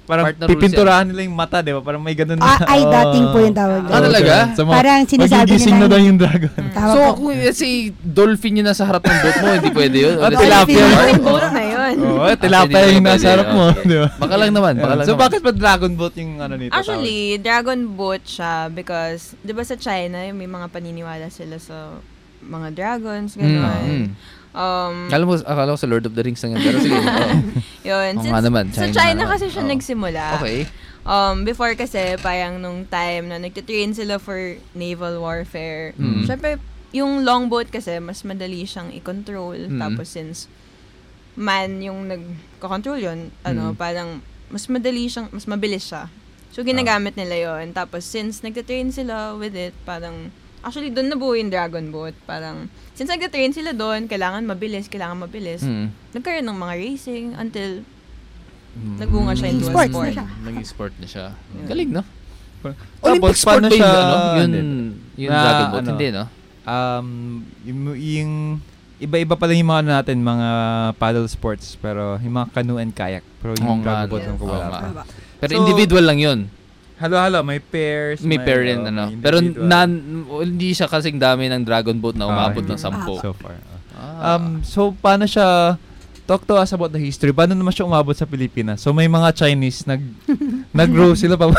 parang Partner rules pipinturahan nila yung mata, di ba? Parang may ganun na. Ah, ay, Oo. dating po yung tawag. Ah, talaga? So, mga- Parang sinasabi magigising nila na daw yung- yung dragon. Tama So, po. kung si dolphin yun nasa harap ng boat mo, hindi pwede yun. Ah, Ulit- tilapia. Dolphin boat na yun. Oo, Ah, tilapia pwede, yung nasa pwede. harap mo, Okay. di ba? Baka lang naman, baka lang So, naman. bakit pa dragon boat yung ano nito? Actually, dragon boat siya because, di ba sa China, may mga paniniwala sila sa mga dragons, gano'n. Mm. Um, Akala mo, akala ko sa Lord of the Rings lang yan. Pero sige. oo. Yun. Oo Since, nga naman, sa China China naman. kasi siya Oo. nagsimula. Okay. Um, before kasi, parang nung time na nagtitrain sila for naval warfare, Mm. syempre, yung longboat kasi, mas madali siyang i-control. Mm. Tapos since man yung nagko-control yun, ano, Mm. parang mas madali siyang, mas mabilis siya. So, Ah. ginagamit nila yon. Tapos, since nagtitrain sila with it, parang, actually, doon nabuo yung dragon boat. Parang, since nagtitrain sila doon, kailangan mabilis, kailangan mabilis. Mm. Nagkaroon ng mga racing until nagbunga siya into a Sports sport. na siya. Naging sport na siya. Galing, no? Tapos, Olympic sport paano ba yun, siya- ano? Yun, Hindi. yung Na, dragon boat, ano, hindi, no? Um, yung, yung iba-iba pa lang yung mga ano natin, mga paddle sports, pero yung mga canoe and kayak. Pero Oo yung nga, dragon boat, yeah. ko wala Oo pa. nga. Pero individual lang yun. Halo-halo, may pairs. May pair rin, oh, ano. may Pero individual. nan, hindi siya kasing dami ng dragon boat na umabot Ah, ng sampo. So far. Ah. Um, so, paano siya, talk to us about the history. Paano naman siya umabot sa Pilipinas? So, may mga Chinese, nag, nag-grow sila pa.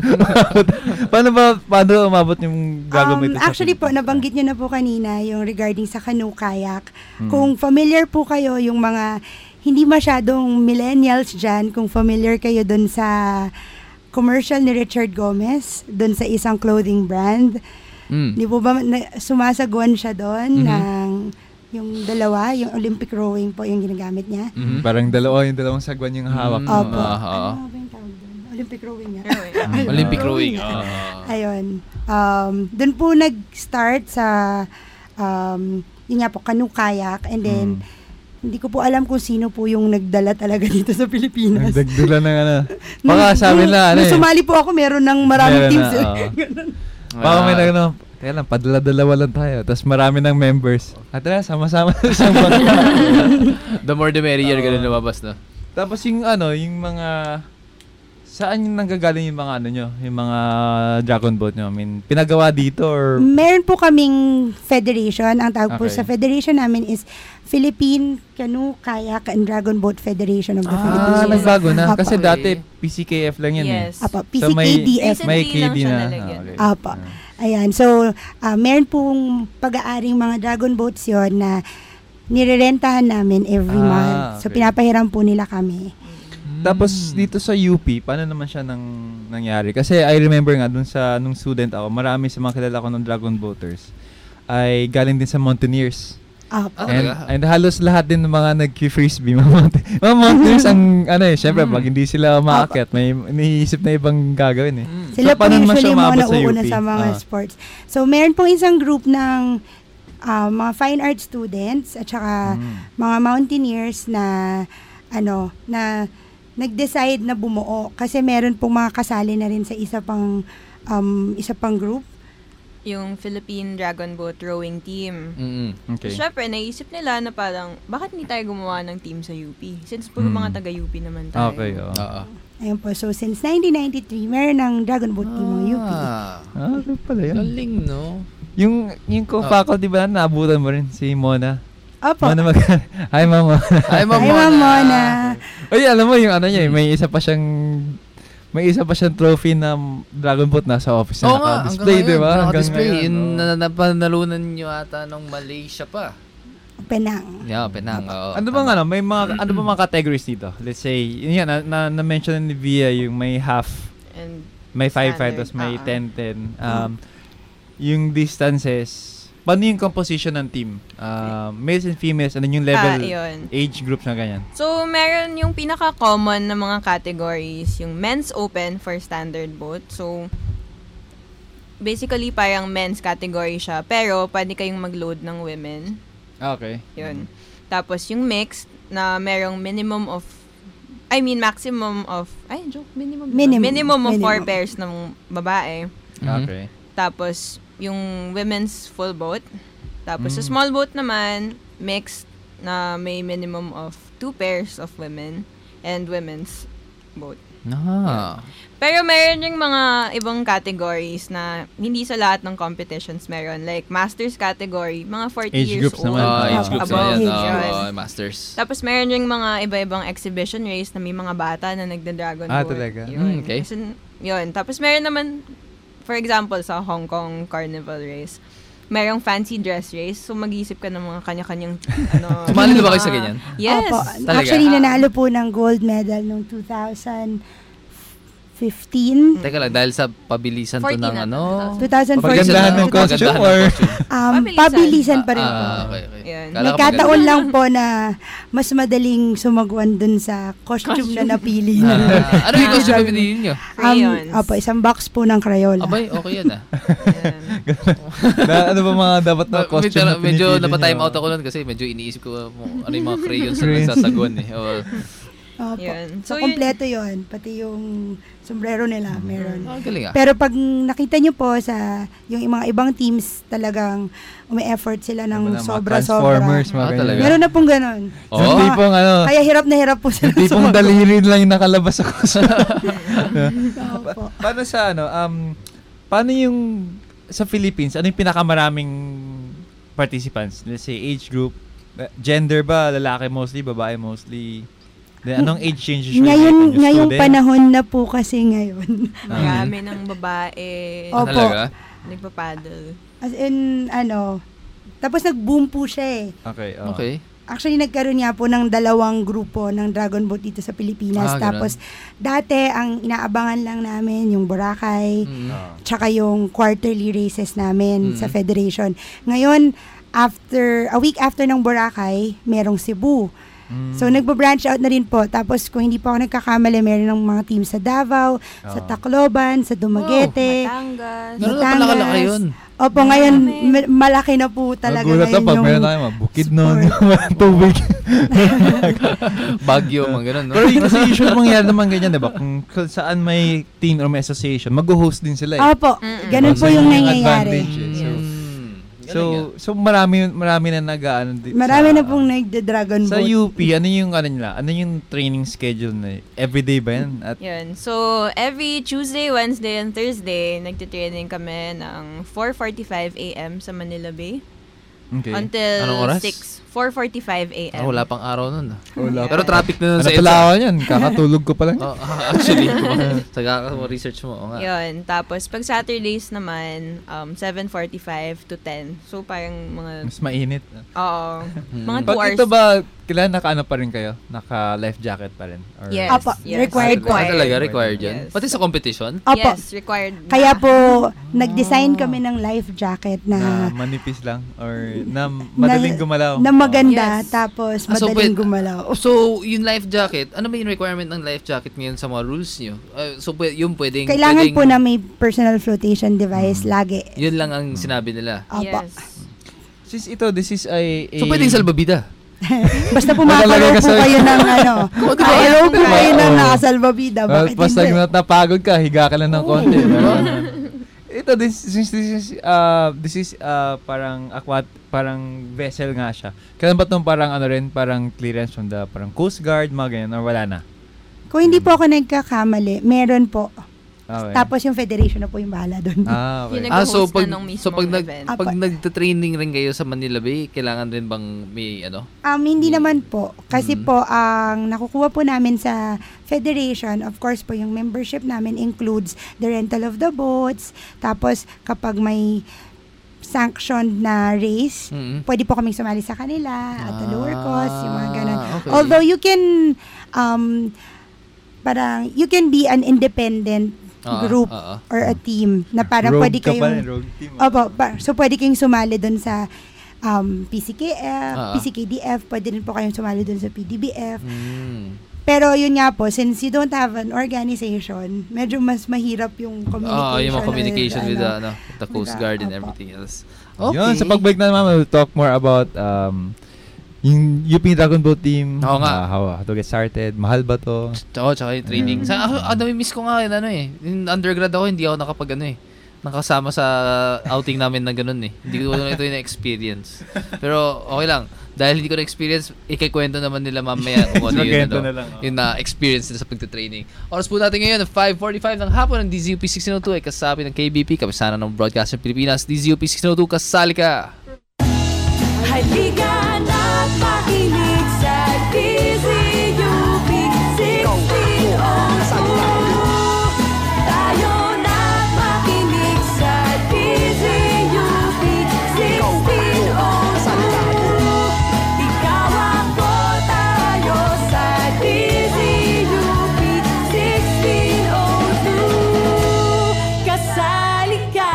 paano ba, paano umabot yung dragon boat? Um, actually po, nabanggit nyo na po kanina yung regarding sa canoe kayak. Hmm. Kung familiar po kayo, yung mga hindi masyadong millennials dyan, kung familiar kayo dun sa commercial ni Richard Gomez, dun sa isang clothing brand. Mm. Di po ba, na, sumasagwan siya doon Mhm. ng yung dalawa, yung Olympic rowing po yung ginagamit niya. Mhm. Parang dalawa, yung dalawang sagwan yung hawak. Mm, Opo. ah, ah. Ano ba yung tawag doon? Olympic rowing nga. Mm. Olympic rowing. ah. Ayun. Um, doon po nag-start sa, um, yun nga po, canoe kayak. And then, hindi ko po alam kung sino po yung nagdala talaga dito sa Pilipinas. Nagdagdula ng ano. Baka sabi na, ano Nung eh. sumali po ako, meron ng maraming Meron teams. na, eh. oo. Ganun. Baka may nag ano, kaya lang, padala-dalawa lang tayo. Tapos marami ng members. At tara, sama-sama sa isang bus. The more the merrier, ganun lumabas, no? Tapos yung ano, yung mga, saan yung nanggagaling yung mga ano nyo? Yung mga dragon boat nyo? I mean, pinagawa dito or? Meron po kaming federation. Ang tawag po Okay. sa federation namin is Philippine Canoe, Kayak, and Dragon Boat Federation of the Ah, Philippines. nagbago na. Apa. Kasi dati, P C K F lang yan Yes. eh. Apa, So, may- P C K D F. May Recently K lang D siya na. nalagyan. Ah, okay. Apa. Ayan. So, ah, meron pong pag-aaring mga dragon boats yon na nirerentahan namin every Ah, month. So, okay. pinapahiram po nila kami. Tapos dito sa U P, paano naman siya nang nangyari? Kasi I remember nga dun sa nung student ako, marami sa mga kilala ko ng dragon boaters ay galing din sa mountaineers. Apa. And, and halos lahat din ng mga nag-frisbee, mga, mountain, mga mountaineers ang ano eh, syempre pag hindi sila maakyat, may iniisip na ibang gagawin eh. Sila So, po paano naman usually siya yung mga umabot sa U nauuna P? sa mga Ah. sports. So, meron pong isang group ng ah, mga fine art students at saka Hmm. mga mountaineers na ano, na nag-decide na bumuo kasi meron pong mga kasali na rin sa isa pang um, isa pang group. Yung Philippine Dragon Boat Rowing Team. Mm-mm. Okay. So, syempre, naisip nila na parang, bakit hindi tayo gumawa ng team sa U P? Since puro Mm. mga taga-U P naman tayo. Okay, oo. Oo. Ayun po. So, since nineteen ninety-three, meron ng Dragon Boat Team ng U P. Ah, Ah, okay pala yun. galing, no? Yung, yung co-faculty ba, naabutan mo rin si Mona? Opo. Mona mag- Hi, Mama. Hi, Ma'am Hi, Mona. Ma'am Mona. Oye, alam mo yung ano niya, eh, may isa pa siyang may isa pa siyang trophy na Dragon Boat nasa office na Oo nga, naka-display, hanggang di ba? ngayon, Hanggang naka-display. ngayon, Yun, oo. na, napanalunan nyo ata nung Malaysia pa. Penang. Yeah, Penang. Oo. Ano bang ano, may mga ano ba mga categories dito? Let's say, yun yan, na, na, na-mention ni Via yung may half, And may five five, standard, tapos may ah. ten ten. Um, yung distances, paano yung composition ng team? Uh, males and females, ano yung level, Ah, yun. age groups na ganyan? So, meron yung pinaka-common na mga categories, yung men's open for standard boat. So, basically, parang men's category siya. Pero, pwede kayong mag-load ng women. Okay. Yun. Tapos, yung mixed, na merong minimum of, I mean, maximum of, ay, joke, minimum. Minimum. Minimum of four Minimum. pairs ng babae. Okay. Tapos, yung women's full boat. Tapos, sa Mm. small boat naman, mixed na may minimum of two pairs of women and women's boat. Ah. Pero meron yung mga ibang categories na hindi sa lahat ng competitions meron. Like, Masters category, mga forty Age years groups old. naman. Ah, age groups above. na yan. Yun. Ah, Masters. Tapos meron yung mga iba-ibang exhibition race na may mga bata na nagda-dragon Ah, boat. talaga? Yun. Mm, okay. Kasi, yun. Tapos meron naman, for example, sa Hong Kong Carnival race, merong fancy dress race. So, mag-iisip ka ng mga kanya-kanyang, ano... Sumali na ba kayo sa ganyan? Yes. Opo. Talaga? Actually, nanalo po ng gold medal noong two thousand fifteen. Teka lang, dahil sa pabilisan to forty ng na. ano? twenty fourteen. Pagandahan ng costume Pagandahan ng or... costume. Um, Pabilisan. pabilisan pa rin po. Ah, okay, okay. Yun. Kala May ko kataon maganda. lang po na mas madaling sumagwan dun sa costume, na napili na. Ah, ano yung costume na pinili nyo? Crayons. Um, opo, isang box po ng Crayola. Abay, okay yan ah. na, ano ba mga dapat na Ma- costume na medyo, medyo pinipili napatime niyo? out ako nun kasi medyo iniisip ko kung ano yung mga crayons na Crayons. nagsasagwan eh. O, Opo. Yun. So, So, yun- kompleto yun. Pati yung sombrero nila, meron. ah, galing ah. Pero pag nakita nyo po sa yung mga ibang teams, talagang umi-effort sila ng Mga sobra-sobra. Transformers, mga Ah, ganyan. talaga? Meron na pong ganun. Oh? Yung tipong ano, Kaya hirap na hirap po sila. yung tipong sumagot. daliri lang yung nakalabas sa costume. Opo. Paano sa ano, um, paano yung sa Philippines, ano yung pinakamaraming participants? Let's say age group, uh, gender ba, lalaki mostly, babae mostly? Then anong age change usually? Ngayon, Yung ngayong student? panahon na po kasi ngayon. Marami ng babae. Opo. Talaga? Nagpapaddle. As in, ano, tapos nag-boom po siya eh. Okay, oh. Okay. Actually, nagkaroon nga po ng dalawang grupo ng Dragon Boat dito sa Pilipinas. Ah, ganun. Tapos, dati, ang inaabangan lang namin, yung Boracay, Mm. tsaka yung quarterly races namin Mm. sa Federation. Ngayon, after, a week after ng Boracay, merong Cebu. Mm. So, nagbo-branch out na rin po. Tapos, kung hindi po ako nagkakamali, meron ng mga team sa Davao, sa Oh. Tacloban, sa Dumaguete. Batangas. Ganun na pala kalaki yun. Opo, ngayon, ma- malaki na po talaga Nagulat ngayon ako pag yung meron tayo mga bukid nun, walang tubig. Bagyo, mga ganun, no? Pero yung kasi usually mangyayari naman ganyan, diba? Kung kung saan may team or may association, mag-host din sila eh. Opo, ganun po So, yung yun nangyayari. advantage eh. So, Mm. so, so marami marami na nag-aano di- Marami sa- na pong nagda-Dragon Sa Boat. U P, ano yung ano nila? Ano yung training schedule na everyday ba yan? At Yun. So, every Tuesday, Wednesday, and Thursday, nagtitraining kami ng four forty-five a.m. sa Manila Bay. okay. Until Anong oras? six. four forty-five a.m. Ah, wala pang araw nun. ah. Wala Pero traffic na nun ano sa pala EDSA. ako yan? Kakatulog ko pa lang. Oh, actually, sa kaka mo research mo, oh, nga. Yun. Tapos, pag Saturdays naman, um, seven forty-five to ten. So, parang mga... Mas mainit. Oo. Hmm. Mga two Pag hours. ito ba, kailangan naka-ano pa rin kayo? Naka-life jacket pa rin? Or Yes. Opo, yes. required po. Ah, talaga, required yan. Yes. Pati sa competition? Opo. Yes, required. na. Kaya po, nag-design kami ng life jacket na na manipis lang? Or na madaling gumalaw? na maganda, Yes. tapos Ah, so madaling pwede- gumalaw. So, yung life jacket, ano ba yung requirement ng life jacket ngayon sa mga rules nyo? Uh, so, pwede, yung pwedeng... Kailangan pwedeng, po na may personal flotation device lagi. Yun lang ang sinabi nila. Opo. Yes. Since ito, this is a... a So, pwedeng salbabida. Basta Malalagay pumakaro ka po sa- kayo ng ano. Oh, diba? Ayaw po kayo ng Oo. nakasalbabida. Well, Bakit basta hindi? nat- napagod ka, higa ka lang ng konti. Ito, this, since this is, uh, this is uh, parang aquat, parang vessel nga siya. Kailan ba itong parang ano rin, parang clearance from the parang Coast Guard, mga ganyan, or wala na? Kung hindi po ako nagkakamali, meron po. Okay. Tapos yung federation na po yung bahala doon. Ah, okay. Yung Ah, so nag-host pag, na nung mismong so pag, nag, event. pag Apa. nagta-training rin kayo sa Manila Bay, kailangan rin bang may ano? Um, hindi naman po. Kasi Mm. po, ang nakukuha po namin sa federation, of course po, yung membership namin includes the rental of the boats. Tapos, kapag may sanctioned na race, Mm. pwede po kaming sumali sa kanila at a lower cost, yung mga ganun. Ah, okay. Although, you can, um, parang, you can be an independent Ah, group ah, ah. or a team na parang Rogue pwede ka pa rin, kayong, rogue team, ah. opo, pa, so pwede kayong sumali dun sa um, P C K F, Ah. P C K D F, pwede rin po kayong sumali dun sa P D B F. Mm. Pero yun nga po, since you don't have an organization, medyo mas mahirap yung communication. Ah, yung mga communication with, ano, the, ano, the Coast with the- Guard and opo. everything else. Yun, sa pagbalik na naman, we'll talk more about um, yung U P Dragon Boat team. Oo nga. uh, how, how to get started. Mahal ba to? Oo, tsaka yung training. Sa, ako, ano, miss ko nga yun, ano eh. Yung undergrad ako, hindi ako nakapag, ano eh. Nakasama sa outing namin na ganun eh. Hindi ko na ito yung experience. Pero, okay lang. dahil hindi ko na-experience, ikikwento naman nila mamaya kung ano yun, ano, na lang, oh. yung na-experience nila sa pagtitraining. Oras po natin ngayon, five forty-five ng hapon ng D Z U P sixteen oh two ay kasabi ng K B P, kabisana ng Broadcaster Pilipinas. D Z U P sixteen oh two, kasali ka! Halika na't makinig sa D Z U P sixteen oh two. Tayo na't makinig sa D Z U P sixteen oh two. Ikaw ako, tayo sa D Z U P sixteen oh two. Kasali ka.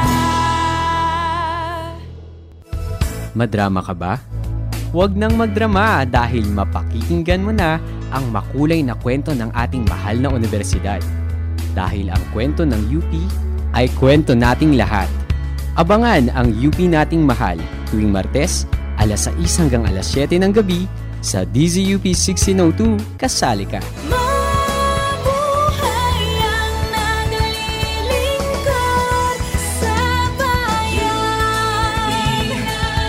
Madrama ka ba? Huwag nang magdrama dahil mapakikinggan mo na ang makulay na kwento ng ating mahal na universidad. Dahil ang kwento ng U P ay kwento nating lahat. Abangan ang U P nating mahal tuwing Martes, alas sais hanggang alas siyete ng gabi sa D Z U P sixteen oh two, kasali ka. Mabuhay ang naglilingkod sa bayan.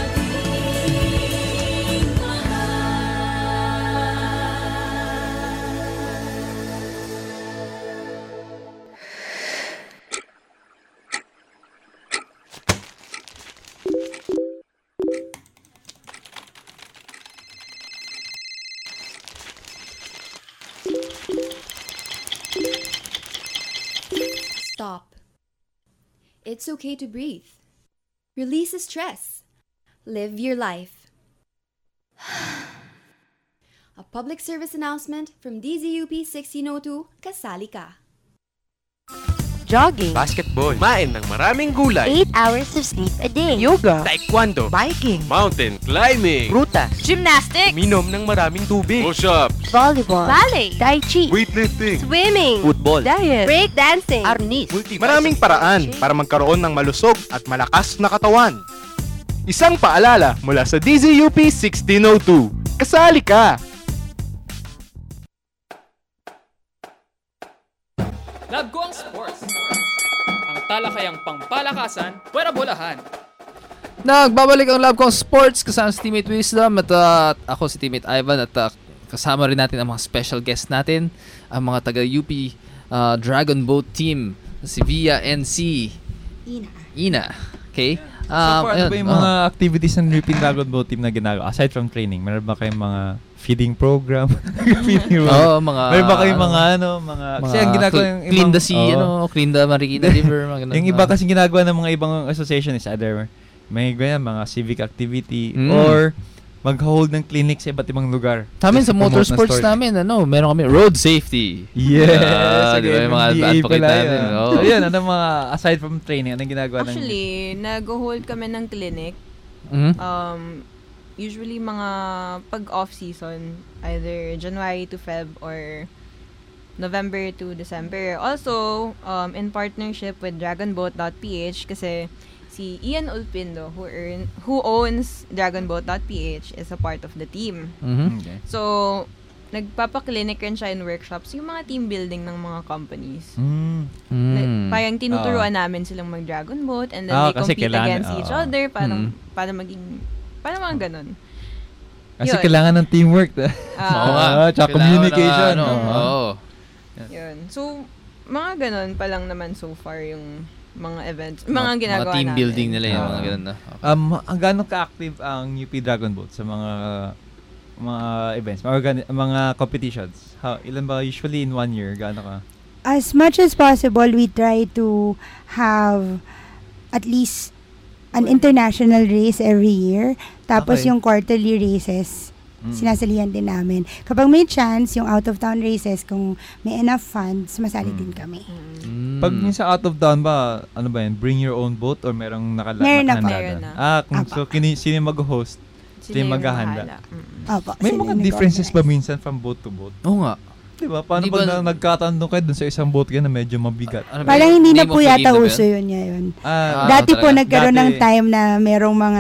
Stop. It's okay to breathe. Release the stress. Live your life. A public service announcement from D Z U P sixteen oh two, kasali ka. Jogging, basketball, kumain ng maraming gulay, eight hours of sleep a day, yoga, taekwondo, biking, mountain climbing, ruta, gymnastics, minom ng maraming tubig, push-ups, volleyball, ballet, tai chi, weightlifting, swimming, football, diet, break dancing, arnis. Maraming paraan para magkaroon ng malusog at malakas na katawan. Isang paalala mula sa D Z U P sixteen oh two. Kasali ka! Love ko ang sports. Ang talakayang pangpalakasan, pwera bolahan. Nagbabalik ang Love ko ang sports kasama si Teammate Wisdom at uh, ako si Teammate Ivan at uh, kasama rin natin ang mga special guest natin, ang mga taga-U P uh, Dragon Boat team, si Via and si Ina. Ina. Okay? So far, ano ayun, ba yung mga uh, activities ng U P Dragon Boat team na ginagawa? Aside from training, meron ba kayong mga feeding program? feeding program? Oo, mga... Meron ba kayong mga ano, mga... mga kasi ang ginagawa cl- yung ibang... clean the sea, oh, ano, clean the Marikina River, mga ganun. Yung iba kasi ginagawa ng mga ibang association is either may ganyan, mga civic activity Mm. or mag-hold ng clinic sa iba't ibang lugar. Sa amin, Just sa to promote motorsports na story. namin, ano, meron kami road safety. Yes! Ah, di ba yung mga M D A advocate pala namin? yun. Oh. So yun, ano mga, aside from training, anong ginagawa ng... Actually, nag-hold kami ng clinic. Mhm. Um, usually, mga pag off-season, either January to Feb or November to December. Also, um, in partnership with dragon boat dot p h kasi si Ian Ulpindo, who, earn, who owns dragon boat dot p h, is a part of the team. Mhm. Okay. So, nagpapa-clinic rin siya in workshops, yung mga team building ng mga companies. Mm. Like, Mm. parang tinuturuan namin silang mag-dragon boat and then Ah, they kasi compete kailangan- against each oo. other parang Mm. para maging parang mga ganun. Kasi Yun. kailangan ng teamwork. Ah. Oo nga. Ah, tsaka Kailangan communication. na, ano, Oo. oo. Yun. So, mga ganun pa lang naman so far yung mga events, mga, Mga- ginagawa mga team namin. building nila yun, Ah. mga ganun na. Um, ang gaano ka-active ang U P Dragon Boat sa mga mga events, mga, organi- mga competitions? How, ilan ba usually in one year? Gaano ka? As much as possible, we try to have at least an international race every year. Tapos Okay. yung quarterly races, Mm. sinasalihan din namin. Kapag may chance, yung out-of-town races, kung may enough funds, masali Mm. din kami. Mm. Pag minsan out of town ba, ano ba yan, bring your own boat or merong nakala Meron na nakahanda po. Meron doon? na. Ah, kung, Apa. so kini, sino yung mag-host? Sino yung maghahanda? bahala. Mm. Opo, May sila mga yung differences ba nag-organize. minsan from boat to boat? Oo nga. Diba? Paano Di pag ba- na, nagkataon kayo dun sa isang boat ka na medyo mabigat? Ano ba Parang yun? hindi na Name po of the game yata na ba uso yun? yun ngayon. Ah, Dati ano po talaga? nagkaroon ng Dati- time na merong mga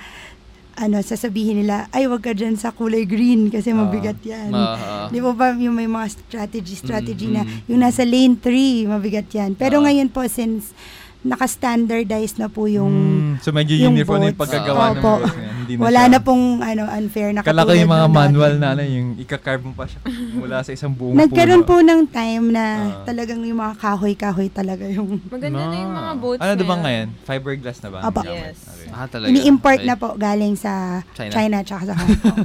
ano, sasabihin nila, ay wag ka dyan sa kulay green kasi mabigat yan. Ah, ah. Di ba ba yung may mga strategy, strategy Mm, na mm. yung nasa lane three, mabigat yan. Pero Ah. ngayon po, since naka-standardize na po yung Mm, so medyo yung uniform yung boats. pagkagawa ng Opo. boats ngayon. Hindi Hindi na Wala siya. na pong ano, unfair na Kala ko katulad yung mga ng manual dati. na ano, yung ika-carve mo pa siya mula sa isang buong Nagkaroon puno. po ng time na Ah. talagang yung mga kahoy-kahoy talaga yung... Maganda na yung mga boats Ano ba ngayon. ngayon? Fiberglass na ba? Apa. Gamit? Yes. Okay. Ah, talaga. Ini-import Okay. na po galing sa China. China, tsaka sa Hong Kong.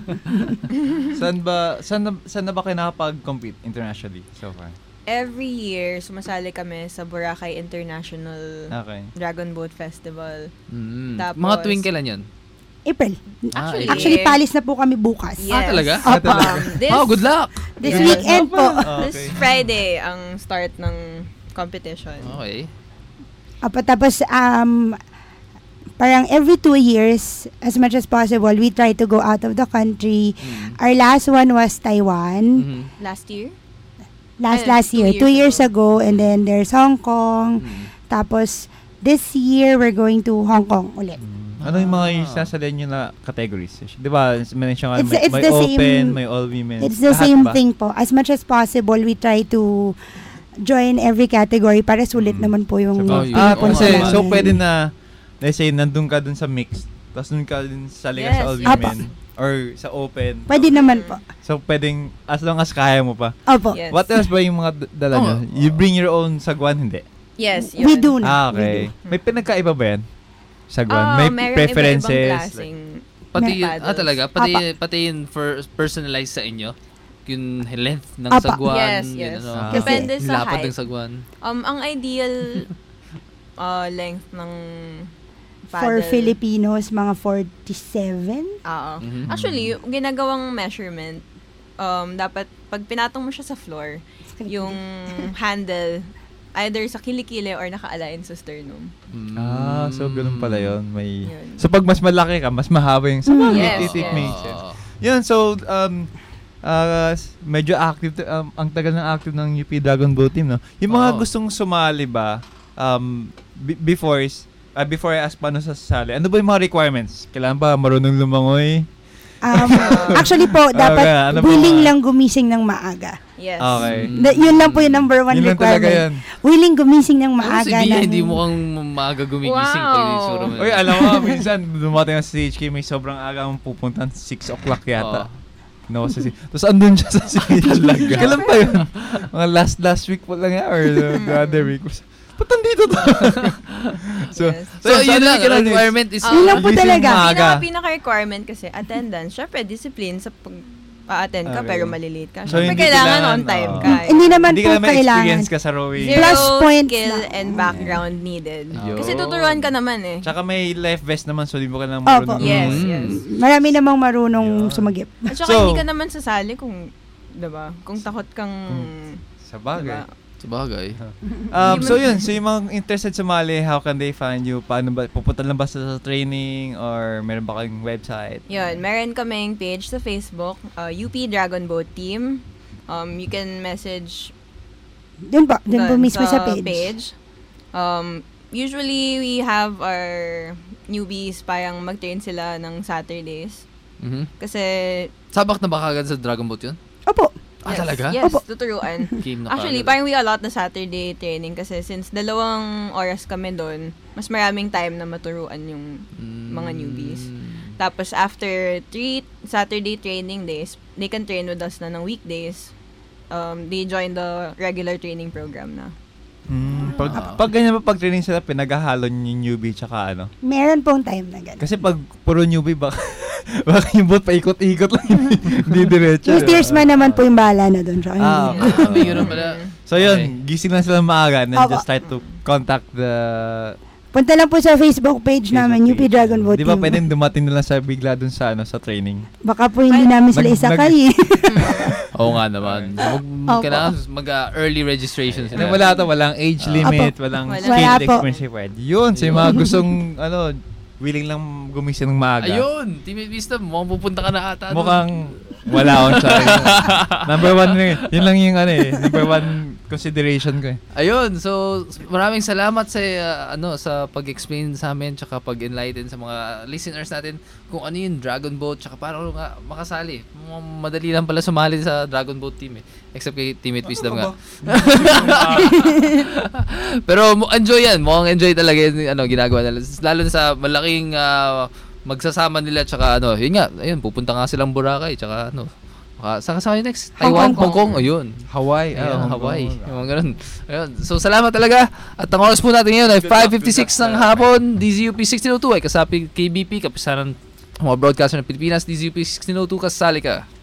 Saan ba, saan na, saan na ba kayo nakapag-compete internationally so far? Every year, sumasali kami sa Boracay International Okay. Dragon Boat Festival. Mm. Tapos, Mga tuwing kailan yun? April. Ah, Actually, Actually, palis na po kami bukas. Yes. Ah, talaga? Opo. Ah, talaga? This- Oh, good luck! This Yes. weekend po. Oh, This okay. Friday ang start ng competition. Okay. Opo, tapos um, parang every two years, as much as possible, we try to go out of the country. Our last one was Taiwan. Mhm. Last year? Last Ay, last two year, years two years ago, and then there's Hong Kong. Tapos this year we're going to Hong Kong ulit. Ano yung mga yung sasalin nyo na categories? Di ba, meron siyang It's- may, it's may the open, same- may all women. It's the Lahat same ba? thing po. As much as possible, we try to join every category para sulit naman po yung Oh, yun. Ah, Oo kasi, nga. so pwede na, let's say, nandun ka dun sa mix, tapos dun ka dun sa liga Yes. sa all Apa. women, or sa open. Pwede naman po. So, pwedeng, as long as kaya mo pa. Opo. Yes. What else ba yung mga d- dala nyo? You bring your own sagwan, hindi? Yes, yun. We do na. Ah, We okay. May pinagkaiba ba yan? Sagwan? Oh, May meron preferences? iba-ibang klaseng Pati May yun, ah paddles. talaga, pati, Apa. pati yun for personalized sa inyo. Yung length ng Apa. sagwan. Yes, yun, yes. ano, Ah. Depende yung sa lapad height. ng sagwan. Um, ang ideal uh, length ng For paddle. Filipinos, mga forty-seven. Oo. Mhm. Actually, yung ginagawang measurement, um, dapat pag pinatong mo siya sa floor, yung handle, either sa kilikili or naka-align sa sternum. Ah, so ganun pala yun. May... Yun. So pag mas malaki ka, mas mahaba yung sabag. Yes, it, it yes. makes sense. Yun, so, um, uh, medyo active, to- um, ang tagal ng active ng U P Dragon Boat team, no? Yung mga Oo. gustong sumali ba, um, b- before, is- uh, before I ask paano sasali, ano ba yung mga requirements? Kailangan ba marunong lumangoy? Um, actually po, dapat Okay, ano ba willing mga- lang gumising ng maaga. Yes. Okay. Na- yun lang po yung number one Yun lang talaga yan. requirement. Willing gumising ng Ano si maaga. Bia, ng- hindi mukhang maaga gumigising Wow. pag isura mo. Uy, alam mo, minsan dumating ako sa C H K, may sobrang aga akong pupuntan, six o'clock yata. No, sa si Tapos andun siya sa C H K. Kailan pa yun? Mga last last week po lang yan, or the, the other week. Ba't nandito to? so, Yes. So, yun lang, kailangan is- requirement is... Yun lang po gising talaga. maaga. Pinaka, pinaka-requirement kasi, attendance. Syempre, discipline sa pag a-attend ka Okay. pero malilate ka. So, Syempre, hindi kailangan kailangan, on time oo. ka. Hindi naman Hindi po ka naman kailangan. experience ka sa rowing. Zero Plus points skill na. and background needed. Yun. Kasi tuturuan ka naman eh. Tsaka may life vest naman, so di mo ka lang Opo. marunong. Yes, Mm. yes. Marami namang marunong sumagip. At saka So- hindi ka naman sasali kung, diba, kung takot kang, Sa bagay. diba? Sabagay. Um, so yun, so yung mga interested sumali, how can they find you? Paano ba, pupunta lang ba sa training or meron ba kayong website? Yun, meron kaming page sa Facebook, uh, U P Dragon Boat Team. Um, you can message Dun po, dun po dun mismo sa page. Um, usually, we have our newbies, parang mag-train sila ng Saturdays. Mhm. Kasi, Sabak na ba kagad sa Dragon Boat yun? Opo. Ah, yes, talaga? Yes, Opo. tuturuan. Game na Actually, kagad. parang we allot na Saturday training kasi since dalawang oras kami doon, mas maraming time na maturuan yung mga newbies. Tapos after three Saturday training days, they can train with us na ng weekdays. Um, they join the regular training program na. Mm, pag, pag ganyan ba pag training sila, pinaghahalo yung newbie tsaka ano? Meron pong time na gano'n. Kasi pag puro newbie, baka, baka yung boat paikot-ikot lang, hindi diretso. Yung steersman naman po yung bahala na doon. Ah, Ah, may ganun pala. So yun, gising lang sila maaga and then Opo. just start to contact the... Punta lang po sa Facebook page namin, U P Dragon Boat Di ba Team. pwedeng dumating na lang sa bigla dun sa ano sa training? Baka po hindi namin sila Nag- isakay. Oo nga naman. Mag, Opo. kailangan mag-early registration Ano, sila. wala to, walang age limit, Opo. walang Wala. skill Wala po. experience required. Yun, sa yung mga gustong ano, willing lang gumising ng maaga. Ayun! Teammate Wisdom, mukhang pupunta ka na ata. doon. Mukhang wala akong choice. Number one na yun. Yun lang yung ano eh, number one consideration ko eh. Ayun, so maraming salamat sa uh, ano sa pag-explain sa amin tsaka pag-enlighten sa mga listeners natin kung ano yung Dragon Boat tsaka paano nga makasali. M- Madali lang pala sumali sa Dragon Boat team eh. Except kay Teammate Wisdom nga. Pero mo- enjoy yan. Mukhang enjoy talaga yung ano, ginagawa nila. Lalo na sa malaking uh, magsasama nila tsaka ano, yun nga, ayun, pupunta nga silang Boracay tsaka ano, Baka, saan ka next? Taiwan, Hong Kong, oh, yun. Hawaii, ayun, ah, Hawaii. Yung ganun. Ayun. So, salamat talaga. At ang oras po natin ngayon ay five fifty-six ng hapon. D Z U P sixteen oh two ay kasapi K B P, kapisanan mga broadcaster ng Pilipinas. D Z U P sixteen oh two, kasali ka.